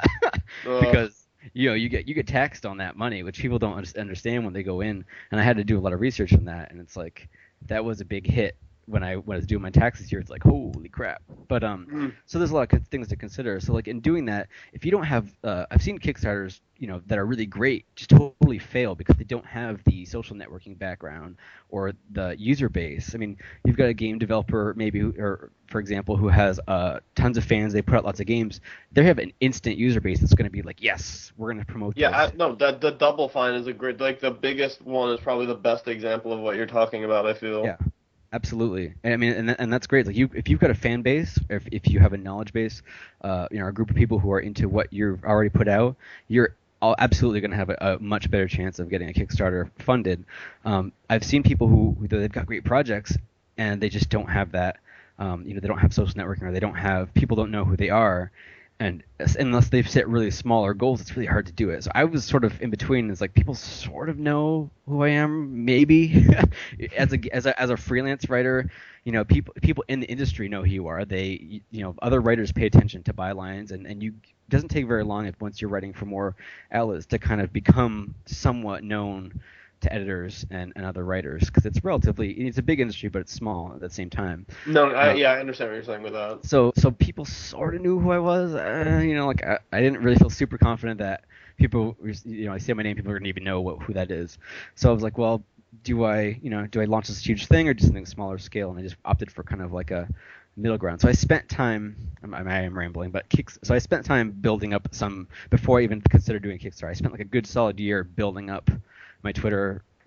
Uh, because you know you get you get taxed on that money, which people don't un- understand when they go in, and I had to do a lot of research on that, and it's like that was a big hit. When I when I was doing my taxes here, it's like, holy crap. But um, Mm. so there's a lot of good things to consider. So like in doing that, if you don't have, uh, I've seen Kickstarters, you know, that are really great, just totally fail because they don't have the social networking background or the user base. I mean, you've got a game developer maybe, who, or for example, who has uh, tons of fans. They put out lots of games. They have an instant user base that's going to be like, yes, we're going to promote Yeah, this. I, no, that the Double Fine is a great, like the biggest one is probably the best example of what you're talking about. I feel. Yeah. Absolutely, and I mean, and, and that's great. Like you, if you've got a fan base, or if, if you have a knowledge base, uh, you know, a group of people who are into what you've already put out, you're all absolutely going to have a, a much better chance of getting a Kickstarter funded. Um, I've seen people who, who they've got great projects and they just don't have that. Um, you know, they don't have social networking, or they don't have people don't know who they are. And unless they've set really smaller goals, it's really hard to do it. So I was sort of in between. It's like people sort of know who I am, maybe. as a as a as a freelance writer, you know, people people in the industry know who you are. They, you know, other writers pay attention to bylines, and and you it doesn't take very long if once you're writing for more outlets to kind of become somewhat known to editors and, and other writers, because it's relatively it's a big industry, but it's small at the same time. No, I, Uh, yeah, I understand what you're saying with that. So so people sort of knew who I was. Uh, you know, like I, I didn't really feel super confident that people, you know, I say my name, people are gonna even know what, who that is. So I was like, well, do I, you know, do I launch this huge thing or do something smaller scale? And I just opted for kind of like a middle ground. So I spent time. I'm, I am rambling, but kicks. So I spent time building up some before I even considered doing Kickstarter. I spent like a good solid year building up my Twitter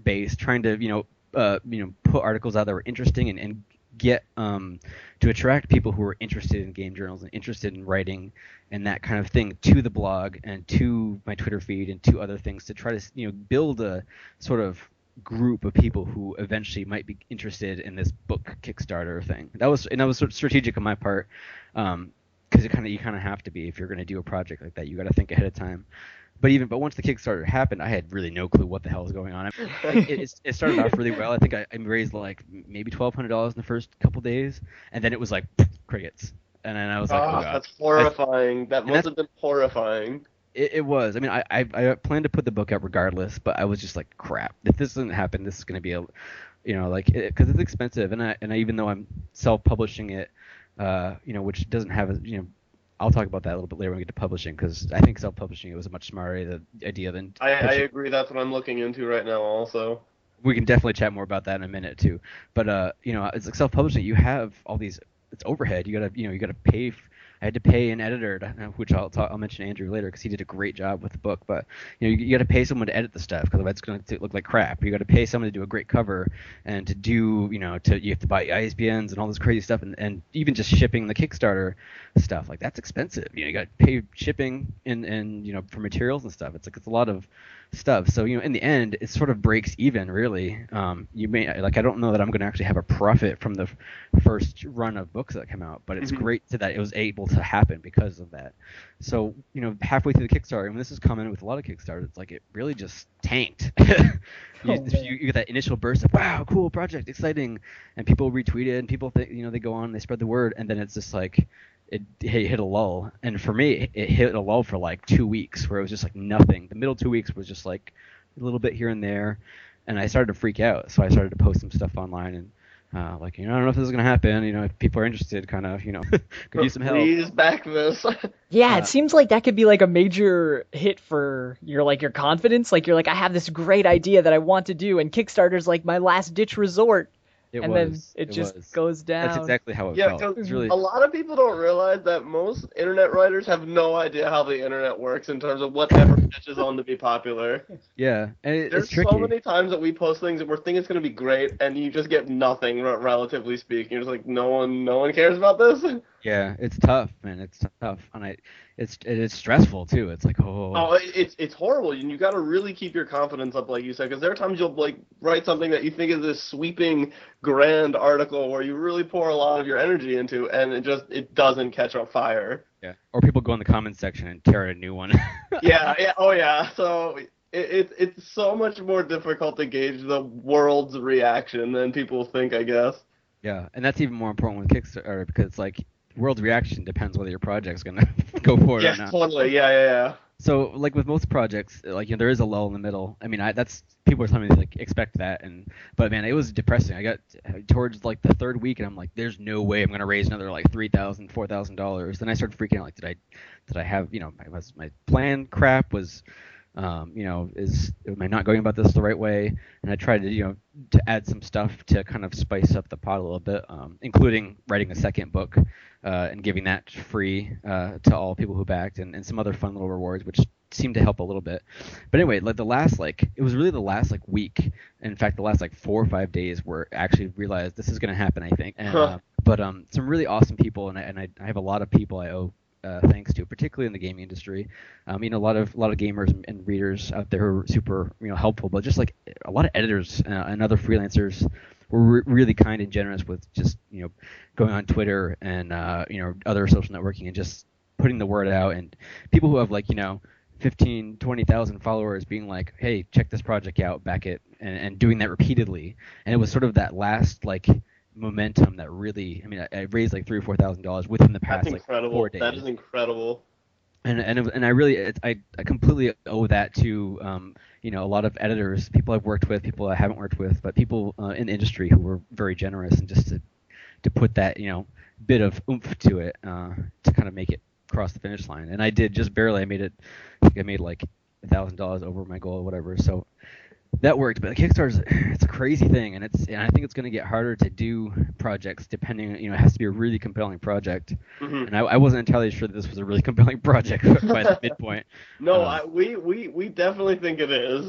based, trying to you know uh, you know put articles out that were interesting and, and get um, to attract people who were interested in game journals and interested in writing and that kind of thing to the blog and to my Twitter feed and to other things to try to you know build a sort of group of people who eventually might be interested in this book Kickstarter thing. That was and that was sort of strategic on my part, because um, it kind of you kind of have to be if you're going to do a project like that. You got to think ahead of time. But even but once the Kickstarter happened, I had really no clue what the hell was going on. I mean, like, it, it started off really well. I think I, I raised like maybe twelve hundred dollars in the first couple days, and then it was like crickets. And then I was like, oh, oh god, that's horrifying. That must that's, have been horrifying. It, it was. I mean, I, I I planned to put the book out regardless, but I was just like, crap. If this doesn't happen, this is going to be a, you know, like because it, it's expensive, and I and I, even though I'm self-publishing it, uh, you know, which doesn't have a, you know. I'll talk about that a little bit later when we get to publishing, because I think self-publishing it was a much smarter idea than. I, I agree. That's what I'm looking into right now. Also, we can definitely chat more about that in a minute too. But uh, you know, it's like self-publishing. You have all these. It's overhead. You gotta, you know, you gotta pay. F- I had to pay an editor, to, which I'll talk, I'll mention Andrew later because he did a great job with the book. But you know, you, you got to pay someone to edit the stuff because it's going to look like crap. You got to pay someone to do a great cover and to do, you know, to you have to buy I S B Ns and all this crazy stuff, and, and even just shipping the Kickstarter stuff, like that's expensive. You know, you got to pay shipping and and you know for materials and stuff. It's like it's a lot of stuff. So you know, in the end, it sort of breaks even really. Um, you may like I don't know that I'm going to actually have a profit from the f- first run of books that come out, but it's mm-hmm. great to that it was able to happen because of that. So you know, halfway through the Kickstarter, and this is common with a lot of Kickstarters, it's like it really just tanked. you, oh, you, you get that initial burst of wow, cool project, exciting, and people retweet it, and people think you know they go on, they spread the word, and then it's just like. It, it hit a lull, and for me, it hit a lull for like two weeks, where it was just like nothing. The middle two weeks was just like a little bit here and there, and I started to freak out. So I started to post some stuff online, and uh, like, you know, I don't know if this is gonna happen. You know, if people are interested, kind of, you know, could use some help. Please back this. Yeah, Uh, it seems like that could be like a major hit for your like your confidence. Like you're like, I have this great idea that I want to do, and Kickstarter's like my last ditch resort. It and was, then it, it just was. goes down. That's exactly how it Yeah, felt. because It's really a lot of people don't realize that most internet writers have no idea how the internet works in terms of whatever catches on to be popular. yeah, and it, There's it's tricky. so many times that we post things that we're thinking it's going to be great, and you just get nothing, re- relatively speaking. You're just like, no one, no one cares about this. Yeah, it's tough, man. It's tough, and I, it's it's stressful too. It's like oh. Oh, it- it's it's horrible, and you got to really keep your confidence up, like you said, because there are times you'll like write something that you think is this sweeping, grand article where you really pour a lot of your energy into, and it just it doesn't catch on fire. Yeah, or people go in the comments section and tear out a new one. yeah, yeah, oh yeah. So it, it it's so much more difficult to gauge the world's reaction than people think, I guess. Yeah, and that's even more important with Kickstarter because it's like world reaction depends whether your project's gonna go forward Yes, or not. totally. Yeah, yeah, yeah. So like with most projects, like you know, there is a lull in the middle. I mean, I, that's people are telling me like expect that, and but man, it was depressing. I got towards like the third week, and I'm like, there's no way I'm gonna raise another like three thousand, four thousand dollars. Then I started freaking out. Like, did I, did I have you know, my, was my plan crap? Was um, you know, is am I not going about this the right way? And I tried to you know to add some stuff to kind of spice up the pot a little bit, um, including writing a second book. Uh, and giving that free uh, to all people who backed, and, and some other fun little rewards, which seemed to help a little bit. But anyway, like the last like it was really the last like week, in fact the last like four or five days, where I actually realized this is going to happen. I think. And, Huh. uh, but um, some really awesome people, and I, and I, I have a lot of people I owe uh, thanks to, particularly in the gaming industry. Um, you know, a lot of a lot of gamers and, and readers out there who are super you know helpful, but just like a lot of editors uh, and other freelancers were re- really kind and generous with just you know going on Twitter and uh, you know other social networking and just putting the word out, and people who have like you know fifteen, twenty thousand followers being like, hey, check this project out, back it, and, and doing that repeatedly. And it was sort of that last like momentum that really, I mean, I, I raised like three or four thousand dollars within the past That's like incredible. four days. That is incredible. And and and I really it, I I completely owe that to um you know a lot of editors, people I've worked with, people I haven't worked with, but people uh, in the industry who were very generous and just to to put that you know bit of oomph to it uh, to kind of make it cross the finish line. And I did just barely. I made it. I think I made like a thousand dollars over my goal or whatever. So that worked. But Kickstarter's it's a crazy thing, and it's and I think it's going to get harder to do projects depending. You know, it has to be a really compelling project. Mhm. And I, I wasn't entirely sure that this was a really compelling project by the midpoint. No, Uh, I, we, we we definitely think it is.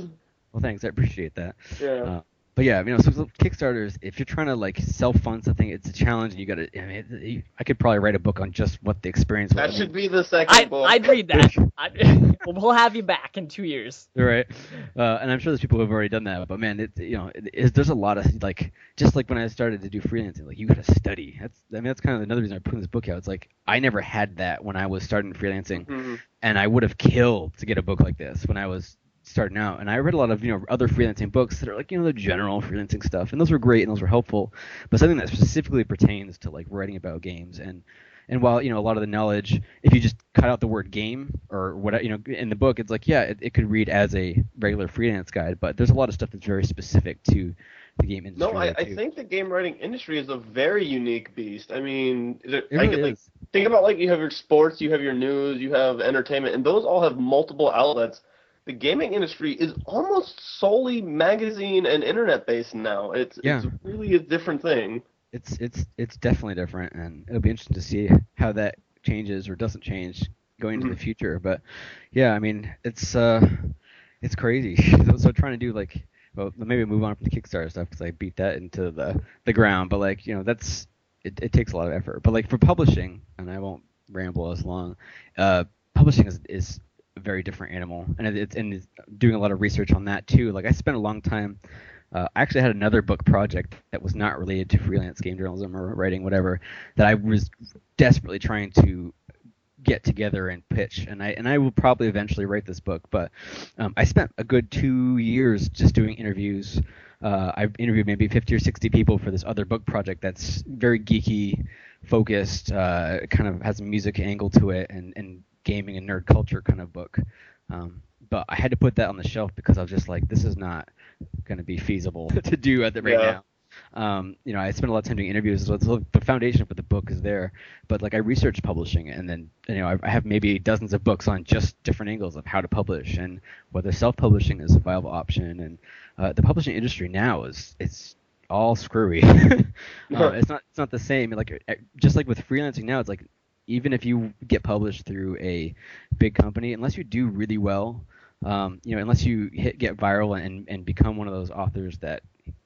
Well, thanks. I appreciate that. Yeah. Uh, but yeah, you know, so, so Kickstarters, if you're trying to like self-fund something, it's a challenge, and you gotta. I mean, it, you, I could probably write a book on just what the experience was. That I mean, should be the second I, book. I'd read that. I'd, we'll have you back in two years. right. Uh, and I'm sure there's people who have already done that, but man, it, you know, it, it, there's a lot of like, just like when I started to do freelancing, like you gotta study. That's, I mean, that's kind of another reason I put this book out. It's like I never had that when I was starting freelancing, Mm-hmm. and I would have killed to get a book like this when I was starting out. And I read a lot of, you know, other freelancing books that are like, you know, the general freelancing stuff, and those were great and those were helpful, but something that specifically pertains to like writing about games. And and while, you know, a lot of the knowledge, if you just cut out the word game or what, you know, in the book, it's like, yeah, it, it could read as a regular freelance guide, but there's a lot of stuff that's very specific to the game industry. No, I, I too. think the game writing industry is a very unique beast. I mean, there, It I really get, like, is. think about like you have your sports, you have your news, you have entertainment, and those all have multiple outlets. The gaming industry is almost solely magazine and internet based now. It's Yeah. it's really a different thing. It's it's it's definitely different, and it'll be interesting to see how that changes or doesn't change going into Mhm. the future. But yeah, I mean, it's uh, it's crazy. so, so trying to do like, well, maybe move on from the Kickstarter stuff because I beat that into the the ground. But like, you know, that's it, it takes a lot of effort. But like for publishing, and I won't ramble as long. Uh, publishing is is a very different animal, and it, it's and it's doing a lot of research on that too. Like I spent a long time. Uh, I actually had another book project that was not related to freelance game journalism or writing, whatever, that I was desperately trying to get together and pitch. And I and I will probably eventually write this book, but um, I spent a good two years just doing interviews. Uh, I've interviewed maybe fifty or sixty people for this other book project that's very geeky, focused, uh, kind of has a music angle to it, and, and gaming and nerd culture kind of book. Um, but I had to put that on the shelf because I was just like, this is not going to be feasible to do at the right Yeah. now. Um, you know, I spent a lot of time doing interviews, so, so the foundation for the book is there. But like, I researched publishing, and then you know, I, I have maybe dozens of books on just different angles of how to publish and whether self-publishing is a viable option. And uh, the publishing industry now is it's all screwy. uh, it's not it's not the same. Like just like with freelancing now, it's like even if you get published through a big company, unless you do really well, um, you know, unless you hit get viral and and become one of those authors that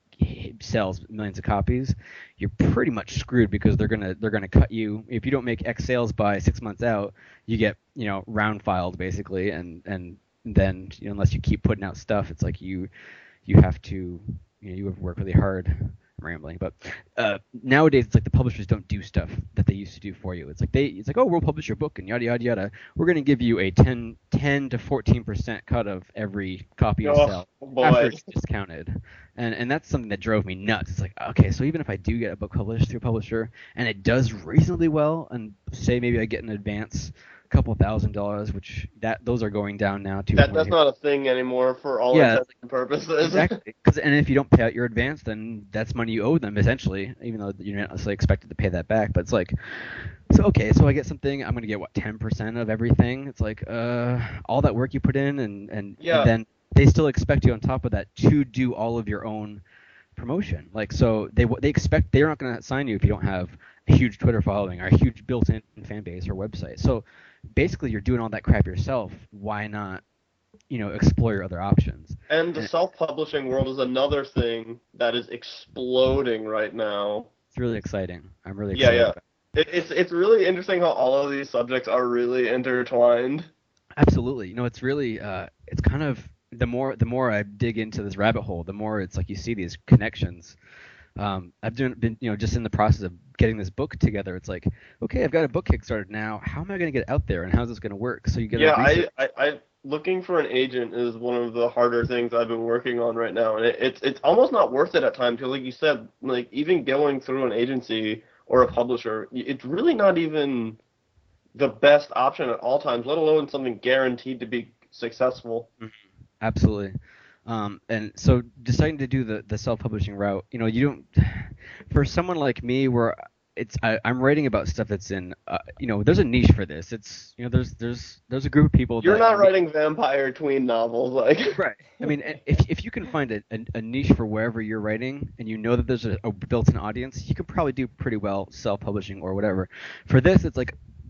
sells millions of copies, you're pretty much screwed because they're gonna they're gonna cut you if you don't make X sales by six months out. You get you know round filed basically, and and then you know, unless you keep putting out stuff, it's like you you have to you know you have to work really hard. I'm rambling, but uh, nowadays it's like the publishers don't do stuff that they used to do for you. It's like they it's like oh we'll publish your book and yada yada yada. We're gonna give you a ten to fourteen percent cut of every copy you Oh, sell boy. after it's discounted. And and that's something that drove me nuts. It's like, okay, so even if I do get a book published through a publisher and it does reasonably well, and say maybe I get an advance, a couple thousand dollars, which that those are going down now to That that's not a thing anymore for all Yeah, intents and purposes. exactly. 'Cause, and if you don't pay out your advance, then that's money you owe them essentially, even though you're not necessarily expected to pay that back. But it's like, so okay, so I get something, I'm gonna get what ten percent of everything. It's like, uh, all that work you put in, and and, Yeah. and then they still expect you on top of that to do all of your own promotion. Like, so they they expect they're not going to sign you if you don't have a huge Twitter following or a huge built-in fan base or website. So basically, you're doing all that crap yourself. Why not, you know, explore your other options? And the self-publishing world is another thing that is exploding right now. It's really exciting. I'm really Yeah, excited. yeah. About it. It, it's it's really interesting how all of these subjects are really intertwined. Absolutely. You know, it's really uh, it's kind of the more the more I dig into this rabbit hole, the more it's like you see these connections. Um, I've doing, been, you know, just in the process of getting this book together. It's like, okay, I've got a book kickstarted now. How am I going to get it out there, and how's this going to work? So you get Yeah, I, I, I looking for an agent is one of the harder things I've been working on right now, and it, it's it's almost not worth it at times. Because, like you said, like even going through an agency or a publisher, it's really not even the best option at all times, let alone something guaranteed to be successful. Absolutely. Um, and so deciding to do the, the self-publishing route, you know, you don't, for someone like me where it's, I, I'm writing about stuff that's in, uh, you know, there's a niche for this. It's, you know, there's, there's, there's a group of people You're that, not writing vampire tween novels, like. Right. I mean, if if you can find a, a, a niche for wherever you're writing, and you know that there's a, a built-in audience, you can probably do pretty well self-publishing or whatever. For this, it's like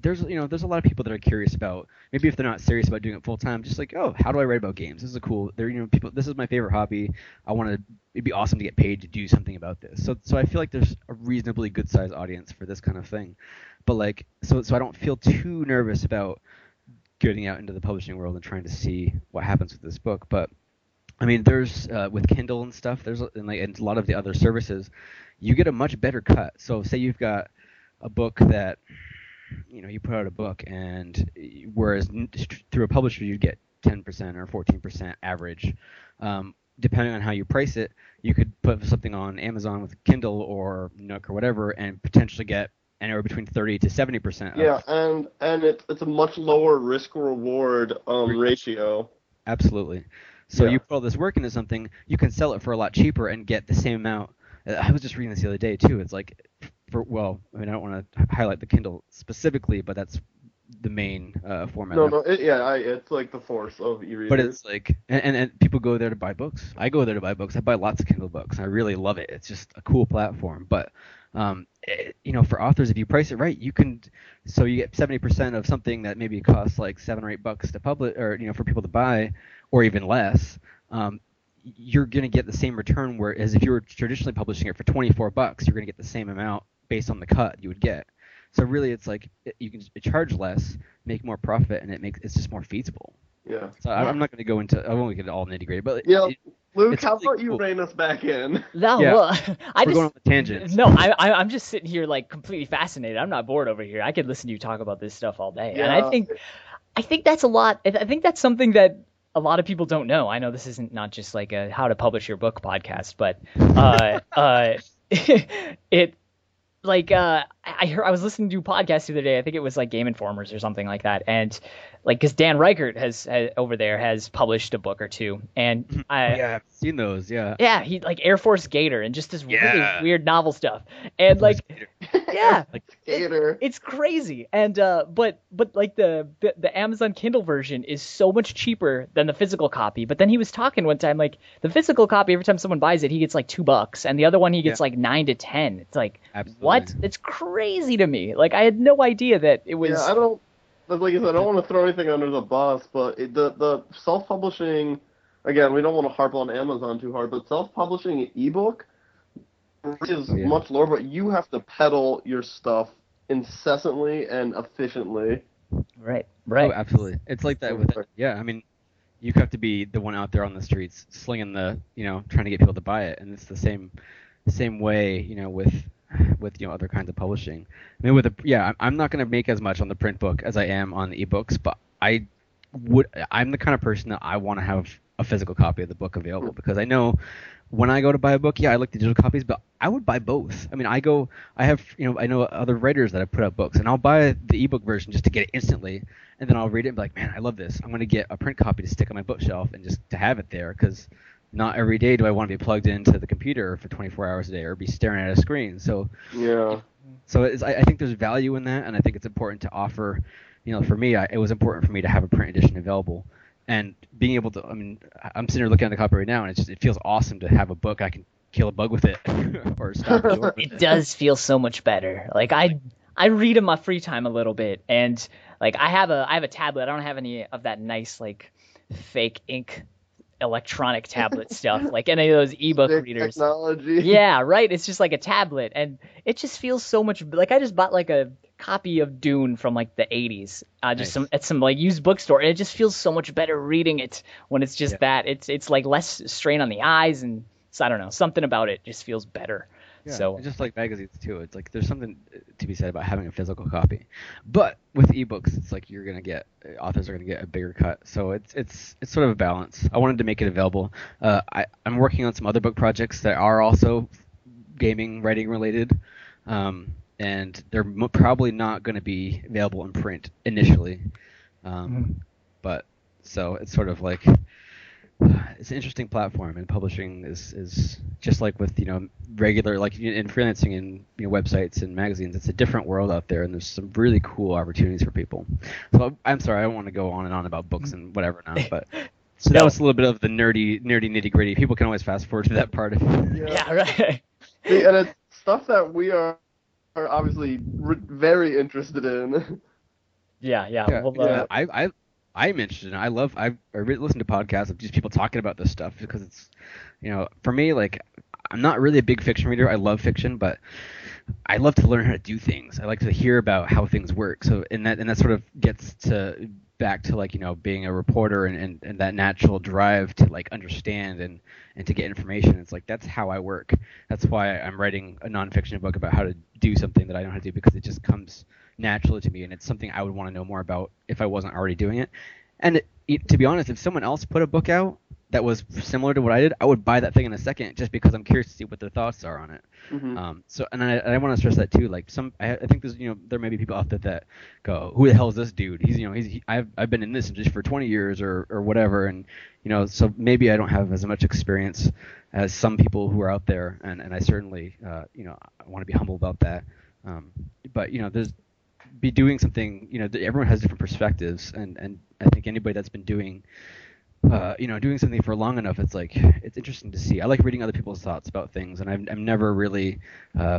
there's you know there's a lot of people that are curious about, maybe if they're not serious about doing it full time, just like, oh, how do I write about games? This is a cool. There you know people. This is my favorite hobby. I want to. It'd be awesome to get paid to do something about this. So so I feel like there's a reasonably good sized audience for this kind of thing, but like so so I don't feel too nervous about getting out into the publishing world and trying to see what happens with this book. But I mean, there's uh, with Kindle and stuff. There's and like and a lot of the other services, you get a much better cut. So say you've got a book that, you know, you put out a book, and whereas through a publisher you'd get ten percent or fourteen percent average, um, depending on how you price it, you could put something on Amazon with Kindle or Nook or whatever, and potentially get anywhere between thirty to seventy percent. Yeah, and and it's it's a much lower risk reward um, ratio. Absolutely. So Yeah. you put all this work into something, you can sell it for a lot cheaper and get the same amount. I was just reading this the other day too. It's like, for well, I mean, I don't want to highlight the Kindle specifically, but that's the main uh, format. No, no, it, yeah, I, it's like the force of e-readers. But it's like, and, and, and people go there to buy books. I go there to buy books. I buy lots of Kindle books. I really love it. It's just a cool platform. But, um, it, you know, for authors, if you price it right, you can, so you get seventy percent of something that maybe costs like seven or eight bucks to publish, or, you know, for people to buy, or even less. Um, you're going to get the same return, whereas if you were traditionally publishing it for twenty-four bucks, you're going to get the same amount based on the cut you would get. So really, it's like it, you can charge less, make more profit, and it makes it's just more feasible. Yeah. So I, I'm not going to go into I won't get all nitty gritty, but Yeah, it, Luke, it's how really about you cool. rein us back in? No, Yeah. well, I we're just going on the tangents. no, I, I I'm just sitting here like completely fascinated. I'm not bored over here. I could listen to you talk about this stuff all day, and I Yeah. think I think that's a lot. I I think that's something that a lot of people don't know. I know this isn't not just like a how to publish your book podcast, but uh, uh, it like uh, I heard I was listening to a podcast the other day. I think it was like Game Informers or something like that, and like because Dan Reichert has, has over there has published a book or two, and I Yeah, I've seen those. Yeah. yeah he like Air Force Gator and just this Yeah. really weird novel stuff, and like yeah. Like, Gator. It's crazy, and uh, but but like the, the the Amazon Kindle version is so much cheaper than the physical copy. But then he was talking one time like the physical copy, every time someone buys it, he gets like two bucks, and the other one he gets Yeah. like nine to ten. It's like Absolutely. what? It's crazy to me. Like I had no idea that it was. Yeah, I don't. Like I said, I don't want to throw anything under the bus, but it, the the self-publishing, again, we don't want to harp on Amazon too hard, but self-publishing an ebook is Oh, yeah. much lower, but you have to peddle your stuff incessantly and efficiently. Right, right. Oh, absolutely. It's like that with it. Yeah, I mean, you have to be the one out there on the streets slinging the, you know, trying to get people to buy it, and it's the same, same way, you know, with, with you know other kinds of publishing. I mean, with a yeah, I'm- I'm not going to make as much on the print book as I am on the ebooks, but I would. I'm the kind of person that I want to have a physical copy of the book available because I know when I go to buy a book, yeah, I like the digital copies, but I would buy both. I mean, I go, I have, you know, I know other writers that have put out books, and I'll buy the ebook version just to get it instantly, and then I'll read it and be like, man, I love this. I'm going to get a print copy to stick on my bookshelf and just to have it there, because not every day do I want to be plugged into the computer for twenty-four hours a day or be staring at a screen. So, Yeah. so it's, I, I think there's value in that, and I think it's important to offer. You know, for me, I, it was important for me to have a print edition available. And being able to, I mean, I'm sitting here looking at the copy right now, and it's just, it feels awesome to have a book I can kill a bug with it or stop a door with It does feel so much better. Like I I read in my free time a little bit, and like I have a I have a tablet. I don't have any of that nice like fake ink electronic tablet stuff, like any of those ebook Big readers. Technology. Yeah, right. It's just like a tablet, and it just feels so much. Like I just bought like a copy of Dune from like the eighties, uh, just Nice. some at some like used bookstore, and it just feels so much better reading it when it's just Yeah. that. It's it's like less strain on the eyes, and so I don't know, something about it just feels better. Yeah, So and just like magazines too, it's like there's something to be said about having a physical copy. But with ebooks, it's like you're gonna get authors are gonna get a bigger cut, so it's it's it's sort of a balance. I wanted to make it available. Uh, I I'm working on some other book projects that are also gaming writing related, um, and they're mo- probably not going to be available in print initially. Um, Mhm. But so it's sort of like it's an interesting platform, and publishing is, is just like with you know regular like in freelancing and you know websites and magazines. It's a different world out there, and there's some really cool opportunities for people. So I'm sorry, I don't want to go on and on about books and whatever now, but so that No. was a little bit of the nerdy nerdy nitty gritty. People can always fast forward to that part. If, yeah, right. See, and it's stuff that we are, are obviously re- very interested in. Yeah, yeah. Yeah, Well, yeah. uh, I, I, I'm interested. In, I love. I, I re- listen to podcasts of just people talking about this stuff because it's, you know, for me, like, I'm not really a big fiction reader. I love fiction, but I love to learn how to do things. I like to hear about how things work. So, and that and that sort of gets to back to like you know being a reporter and, and, and that natural drive to like understand and, and to get information. It's like that's how I work. That's why I'm writing a nonfiction book about how to do something that I know how to do because it just comes naturally to me and it's something I would want to know more about if I wasn't already doing it. And it, it, to be honest, if someone else put a book out that was similar to what I did, I would buy that thing in a second just because I'm curious to see what their thoughts are on it. Mm-hmm. Um, so, and I, I want to stress that too. Like some, I, I think there's, you know, there may be people out there that go, "Who the hell is this dude? He's, you know, he's, he, I've, I've been in this industry for twenty years or, or whatever." And you know, so maybe I don't have as much experience as some people who are out there, and, and I certainly, uh, you know, I want to be humble about that. Um, but you know, there's be doing something. You know, everyone has different perspectives, and, and I think anybody that's been doing. Uh, you know, doing something for long enough, it's like it's interesting to see. I like reading other people's thoughts about things, and I'm, I'm never really uh,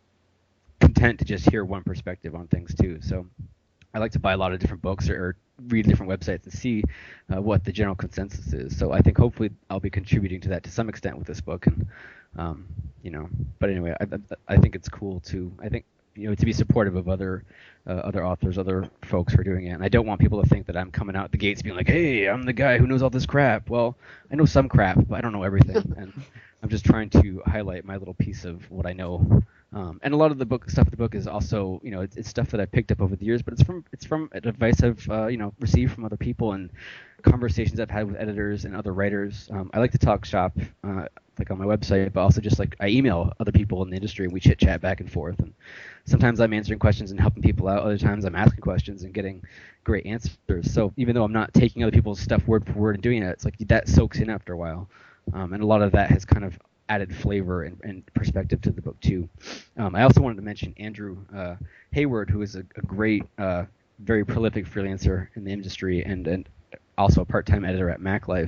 content to just hear one perspective on things too. So I like to buy a lot of different books or, or read different websites and see uh, what the general consensus is. So I think hopefully I'll be contributing to that to some extent with this book, and um, you know. But anyway, I, I, I think it's cool to I think you know to be supportive of other. Uh, other authors, other folks who are doing it. And I don't want people to think that I'm coming out the gates being like, hey, I'm the guy who knows all this crap. Well, I know some crap, but I don't know everything. And I'm just trying to highlight my little piece of what I know. Um, and a lot of the book stuff in the book is also, you know, it's, it's stuff that I picked up over the years, but it's from it's from advice I've, uh, you know, received from other people and conversations I've had with editors and other writers. Um, I like to talk shop, uh, like on my website, but also just like I email other people in the industry and we chit chat back and forth. And sometimes I'm answering questions and helping people out. Other times I'm asking questions and getting great answers. So even though I'm not taking other people's stuff word for word and doing it, it's like that soaks in after a while. Um, and a lot of that has kind of added flavor and, and perspective to the book too. Um, I also wanted to mention Andrew uh, Hayward, who is a, a great, uh, very prolific freelancer in the industry and, and also a part-time editor at MacLife.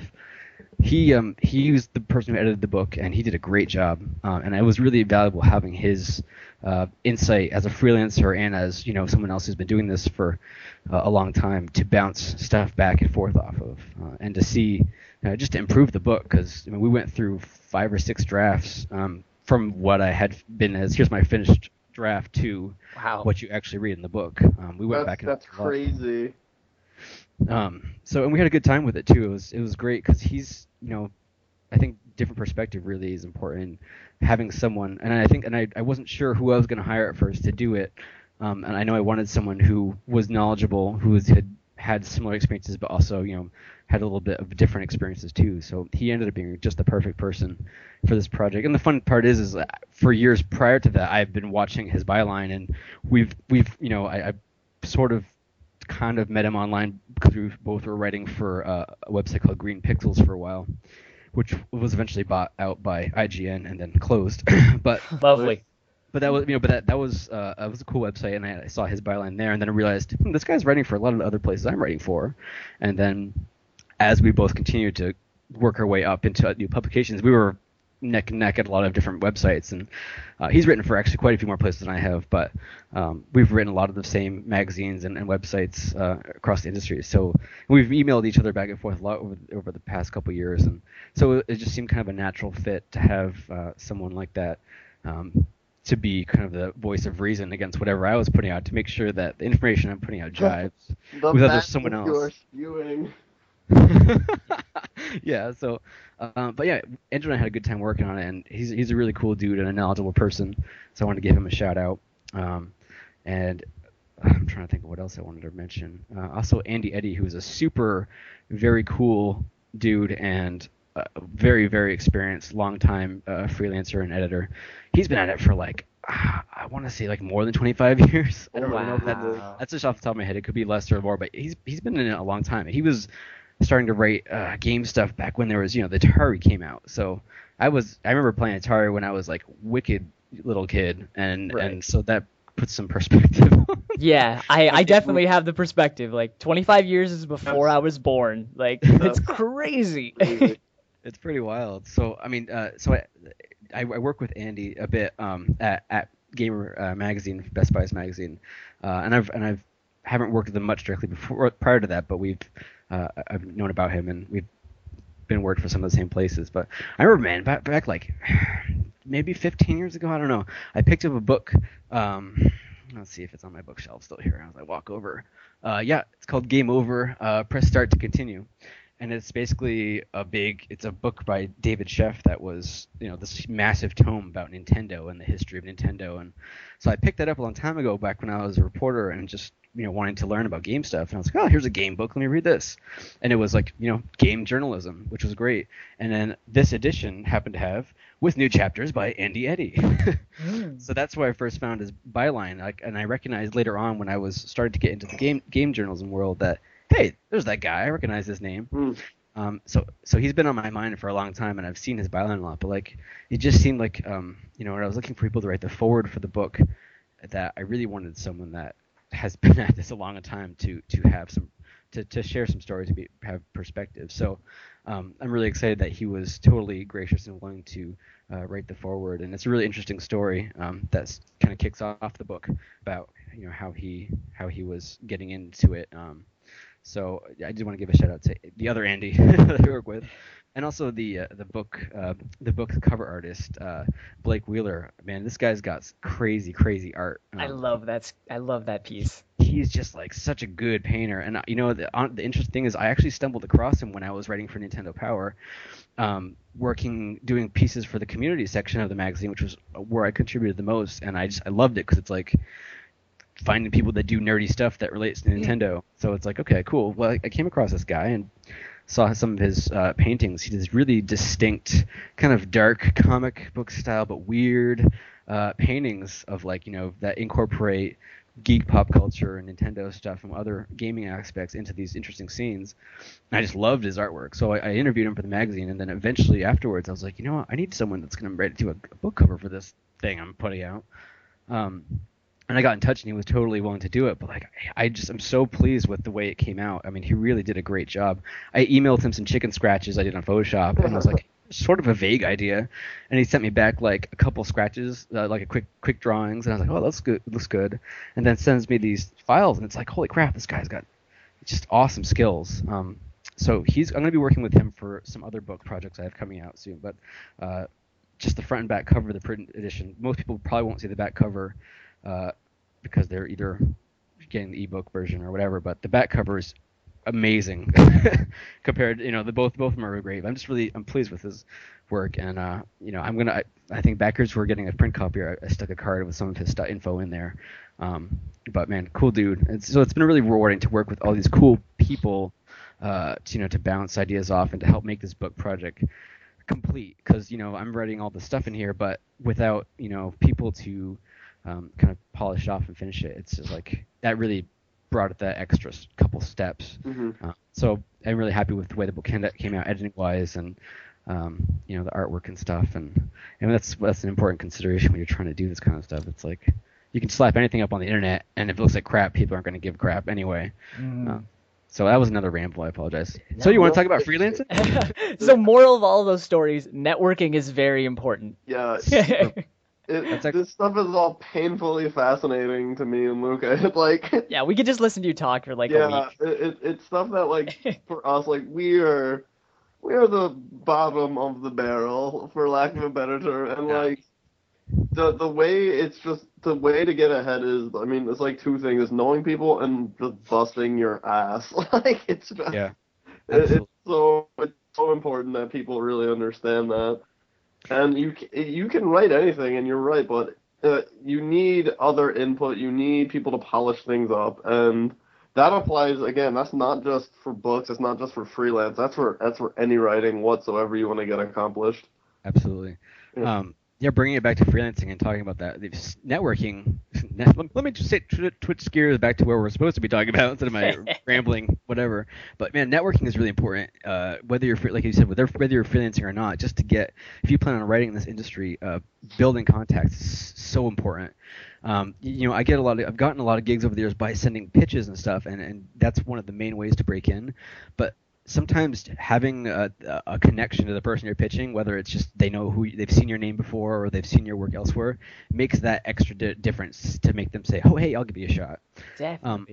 He um he was the person who edited the book, and he did a great job. Um, and it was really valuable having his uh, insight as a freelancer and as you know someone else who's been doing this for uh, a long time to bounce stuff back and forth off of, uh, and to see uh, just to improve the book because I mean, we went through five or six drafts um, from what I had been as here's my finished draft to wow. what you actually read in the book. Um, we went that's, back and that's crazy. Um, so and we had a good time with it too. It was it was great because he's you know, I think different perspective really is important. Having someone, and I think, and I I wasn't sure who I was going to hire at first to do it, um, and I know I wanted someone who was knowledgeable, who was, had had similar experiences, but also you know had a little bit of different experiences too. So he ended up being just the perfect person for this project. And the fun part is, is for years prior to that, I've been watching his byline, and we've we've you know I, I sort of. kind of met him online because we both were writing for uh, a website called Green Pixels for a while, which was eventually bought out by I G N and then closed. but Lovely. But that was you know, but that that was uh, that was a cool website, and I, I saw his byline there, and then I realized hmm, this guy's writing for a lot of the other places I'm writing for, and then as we both continued to work our way up into new publications, we were neck and neck at a lot of different websites, and uh, he's written for actually quite a few more places than I have, but um, we've written a lot of the same magazines and, and websites uh, across the industry. So we've emailed each other back and forth a lot over, over the past couple of years, and so it just seemed kind of a natural fit to have uh, someone like that um, to be kind of the voice of reason against whatever I was putting out, to make sure that the information I'm putting out jives with other someone else. You're spewing. yeah, so, um, but yeah, Andrew and I had a good time working on it, and he's he's a really cool dude and a knowledgeable person, so I wanted to give him a shout out. Um, and I'm trying to think of what else I wanted to mention. Uh, also, Andy Eddy, who's a super, very cool dude and uh, very, very experienced, long-time uh, freelancer and editor. He's been at it for like, uh, I want to say like more than twenty-five years. I don't wow. really know if that's, that's just off the top of my head. It could be less or more, but he's he's been in it a long time. He was starting to write uh, game stuff back when there was, you know, the Atari came out. So I was, I remember playing Atari when I was like wicked little kid, and right. and so that puts some perspective. yeah, I, I definitely have the perspective. Like twenty-five years is before I was born. Like it's crazy. It's pretty wild. So I mean, uh, so I, I I work with Andy a bit um, at at Gamer uh, Magazine, Best Buys Magazine, uh, and I've and I've haven't worked with him much directly before prior to that, but we've uh, I've known about him and we've been worked for some of the same places. But I remember, man, back, back like maybe fifteen years ago, I don't know, I picked up a book. Um, let's see if it's on my bookshelf still here as I walk over. Uh, yeah, it's called Game Over. Uh, press start to continue. And it's basically a big, it's a book by David Sheff that was, you know, this massive tome about Nintendo and the history of Nintendo. And so I picked that up a long time ago back when I was a reporter and just, you know, wanting to learn about game stuff. And I was like, oh, here's a game book. Let me read this. And it was like, you know, game journalism, which was great. And then this edition happened to have with new chapters by Andy Eddy. mm. So that's where I first found his byline. Like, and I recognized later on when I was starting to get into the game game journalism world that, hey, there's that guy. I recognize his name. Mm. Um, so so he's been on my mind for a long time, and I've seen his byline a lot. But like, it just seemed like, um, you know, when I was looking for people to write the forward for the book, that I really wanted someone that has been at this a long time to to have some to, to share some stories, to be, have perspective. So um, I'm really excited that he was totally gracious and willing to uh, write the forward, and it's a really interesting story um, that kind of kicks off the book about, you know, how he how he was getting into it. Um, So I did want to give a shout out to the other Andy that I work with, and also the uh, the book uh, the book cover artist uh, Blake Wheeler. Man, this guy's got crazy crazy art. Um, I love that. I love that piece. He's just like such a good painter, and you know the on, the interesting thing is I actually stumbled across him when I was writing for Nintendo Power, um, working doing pieces for the community section of the magazine, which was where I contributed the most, and I just I loved it because it's like finding people that do nerdy stuff that relates to Nintendo. So it's like, okay, cool. Well, I came across this guy and saw some of his uh, paintings. He does really distinct, kind of dark comic book style, but weird uh, paintings of like, you know, that incorporate geek pop culture and Nintendo stuff and other gaming aspects into these interesting scenes. And I just loved his artwork. So I, I interviewed him for the magazine, and then eventually afterwards I was like, you know what, I need someone that's going to write do a, a book cover for this thing I'm putting out. Um, And I got in touch, and he was totally willing to do it. But like, I just am so pleased with the way it came out. I mean, he really did a great job. I emailed him some chicken scratches I did on Photoshop, and I was like, sort of a vague idea. And he sent me back like a couple scratches, uh, like a quick quick drawings, and I was like, oh, that's good, looks good. And then sends me these files, and it's like, holy crap, this guy's got just awesome skills. Um, so he's I'm going to be working with him for some other book projects I have coming out soon. But uh, just the front and back cover of the print edition. Most people probably won't see the back cover. Uh, because they're either getting the ebook version or whatever, but the back cover is amazing compared, you know, the both both of them are great. I'm just really I'm pleased with his work, and uh, you know, I'm gonna I, I think backers who are getting a print copy, I, I stuck a card with some of his st- info in there. Um, but man, cool dude. It's, so it's been really rewarding to work with all these cool people, uh, to, you know, to bounce ideas off and to help make this book project complete. Because, you know, I'm writing all the stuff in here, but without, you know, people to Um, kind of polish off and finish it. It's just like that really brought it that extra couple steps. Mm-hmm. Uh, so I'm really happy with the way the book came out, editing wise, and um, you know, the artwork and stuff. And and that's that's an important consideration when you're trying to do this kind of stuff. It's like you can slap anything up on the internet, and if it looks like crap, people aren't going to give crap anyway. Mm. Uh, so that was another ramble. I apologize. No, so you want to talk about freelancing? So moral of all those stories: networking is very important. Yeah. It, this stuff is all painfully fascinating to me and Luca. It, like, yeah, we could just listen to you talk for like yeah, a week. It, it, it's stuff that like for us, like we are, we are the bottom of the barrel, for lack of a better term, and yeah. like the the way it's just the way to get ahead is, I mean, it's like two things: knowing people and just busting your ass. Like it's just, yeah, it, it's so it's so important that people really understand that. And you you can write anything, and you're right, but uh, you need other input. You need people to polish things up, and that applies again. That's not just for books. It's not just for freelance. That's for that's for any writing whatsoever you want to get accomplished. Absolutely. Yeah. Um, yeah, bringing it back to freelancing and talking about that, networking. Let me just say, twitch gears back to where we're supposed to be talking about instead of my rambling, whatever. But man, networking is really important. Uh, whether you're like you said, whether whether you're freelancing or not, just to get, if you plan on writing in this industry, uh, building contacts is so important. Um, you know, I get a lot of, I've gotten a lot of gigs over the years by sending pitches and stuff, and, and that's one of the main ways to break in. But sometimes having a, a connection to the person you're pitching, whether it's just they know who they've seen your name before or they've seen your work elsewhere, makes that extra di- difference to make them say, "Oh, hey, I'll give you a shot." Definitely. Um,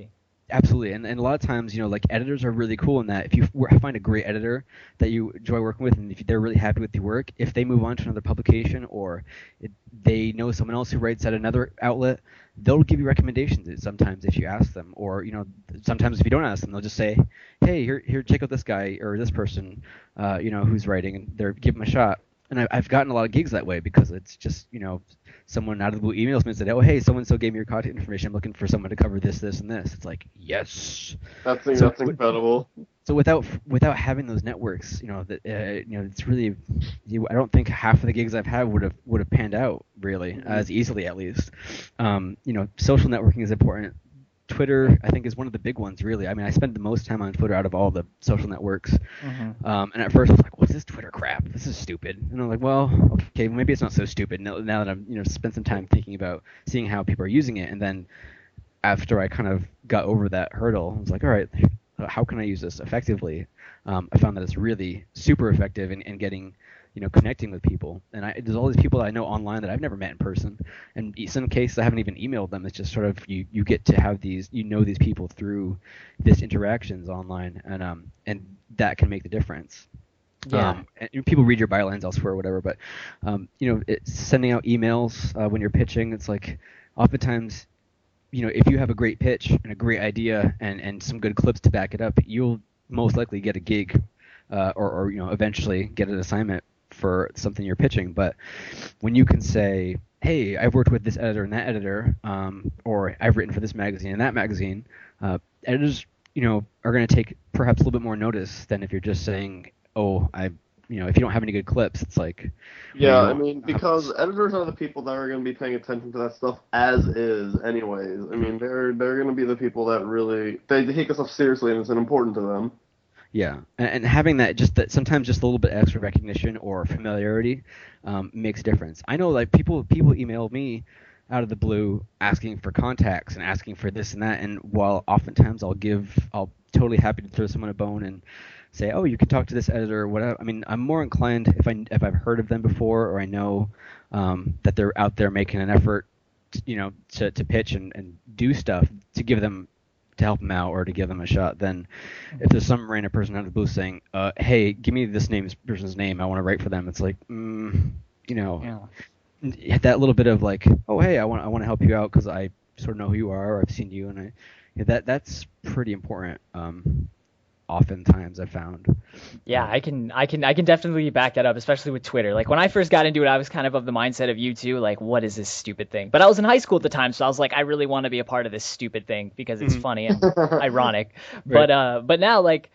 absolutely, and, and a lot of times, you know, like editors are really cool in that if you find a great editor that you enjoy working with, and if they're really happy with your work, if they move on to another publication or it, they know someone else who writes at another outlet, they'll give you recommendations sometimes if you ask them, or you know, sometimes if you don't ask them, they'll just say, hey, here, here, check out this guy or this person, uh, you know, who's writing, and they're give them a shot. And I, I've gotten a lot of gigs that way because it's just, you know, someone out of the blue emails me and said, oh, hey, so-and-so gave me your contact information. I'm looking for someone to cover this, this, and this. It's like, yes. That's, so, that's incredible. So without without having those networks, you know, that uh, you know, it's really, you, I don't think half of the gigs I've had would have would have panned out really mm-hmm. as easily at least. Um, you know, social networking is important. Twitter, I think, is one of the big ones, really. I mean, I spend the most time on Twitter out of all the social networks. Mm-hmm. Um, and at first I was like, what's this Twitter crap? This is stupid. And I'm like, well, okay, well, maybe it's not so stupid now, now that I've, you know, spent some time thinking about seeing how people are using it. And then after I kind of got over that hurdle, I was like, all right, how can I use this effectively? Um, I found that it's really super effective in, in getting, you know, connecting with people. And I, there's all these people that I know online that I've never met in person. And in some cases, I haven't even emailed them. It's just sort of you, you get to have these, you know, these people through this interactions online, and um and that can make the difference. Yeah. Um, and people read your bylines elsewhere or whatever, but um, you know, it's sending out emails uh, when you're pitching. It's like oftentimes, you know, if you have a great pitch and a great idea and and some good clips to back it up, you'll most likely get a gig, uh, or or you know, eventually get an assignment for something you're pitching. But when you can say, hey, I've worked with this editor and that editor, um, or I've written for this magazine and that magazine, uh, editors, you know, are going to take perhaps a little bit more notice than if you're just saying, oh, I, you know, if you don't have any good clips, it's like, yeah, I mean, because editors are the people that are going to be paying attention to that stuff as is, anyways. I mean, they're they're going to be the people that really they take this stuff seriously and it's important to them. Yeah, and, and having that just that sometimes just a little bit extra recognition or familiarity um, makes a difference. I know, like people people email me out of the blue asking for contacts and asking for this and that, and while oftentimes I'll give, I'll totally happy to throw someone a bone and say, oh, you can talk to this editor or whatever. I mean, I'm more inclined if I if I've heard of them before or I know um, that they're out there making an effort, to, you know, to to pitch and, and do stuff to give them. To help them out or to give them a shot, then if there's some random person out of the blue saying, uh, hey, give me this name, this person's name, I want to write for them, it's like, mm, you know, yeah. that little bit of like, oh, hey, I want I want to help you out because I sort of know who you are or I've seen you, and I yeah, that that's pretty important. Um, oftentimes I've found. Yeah, I can I can I can definitely back that up, especially with Twitter. Like when I first got into it, I was kind of of the mindset of you too, like what is this stupid thing? But I was in high school at the time, so I was like, I really want to be a part of this stupid thing because it's mm-hmm. funny and ironic. Right. But uh but now like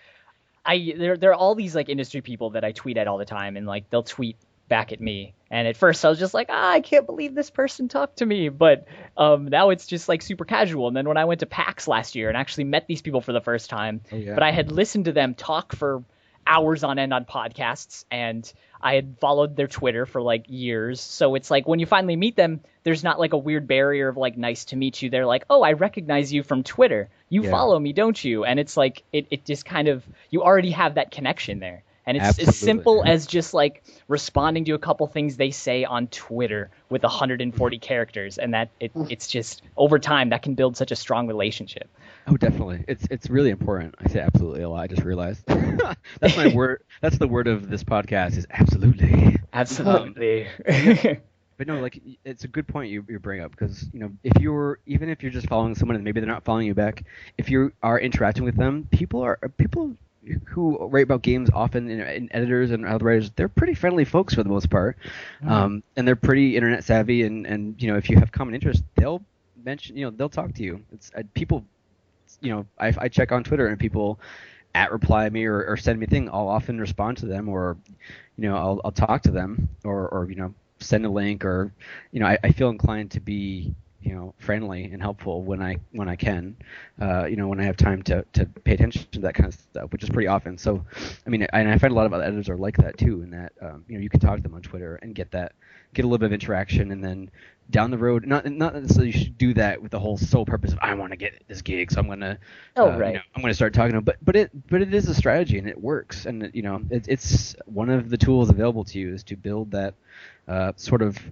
I there there are all these like industry people that I tweet at all the time, and like they'll tweet back at me. And at first I was just like, ah, I can't believe this person talked to me. But um, now it's just like super casual. And then when I went to PAX last year and actually met these people for the first time, oh, yeah. but I had listened to them talk for hours on end on podcasts, and I had followed their Twitter for like years. So it's like when you finally meet them, there's not like a weird barrier of like, nice to meet you. They're like, oh, I recognize you from Twitter. You yeah. follow me, don't you? And it's like, it, it just kind of, you already have that connection there. And it's Absolutely. As simple as just like responding to a couple things they say on Twitter with one hundred forty characters, and that it, it's just over time that can build such a strong relationship. Oh, definitely. It's it's really important. I say absolutely a lot. I just realized that's my word. That's the word of this podcast is absolutely. Absolutely. Um, but no, like it's a good point you you bring up, because you know if you're even if you're just following someone and maybe they're not following you back, if you are interacting with them, people are people. who write about games often, in, in editors and other writers, they're pretty friendly folks for the most part, mm-hmm. um, and they're pretty internet savvy, and, and you know if you have common interests, they'll mention, you know, they'll talk to you. It's uh, people, you know, I, I check on Twitter and people at reply me or, or send me a thing. I'll often respond to them, or you know I'll I'll talk to them, or or you know send a link, or you know I, I feel inclined to be. You know, friendly and helpful when I when I can, uh, you know, when I have time to, to pay attention to that kind of stuff, which is pretty often. So, I mean, and I find a lot of other editors are like that too, in that um, you know you can talk to them on Twitter and get that, get a little bit of interaction, and then down the road, not not necessarily you should do that with the whole sole purpose of I want to get this gig, so I'm gonna, oh uh, right, you know, I'm gonna start talking to them. But but it but it is a strategy and it works, and you know it, it's one of the tools available to you is to build that uh, sort of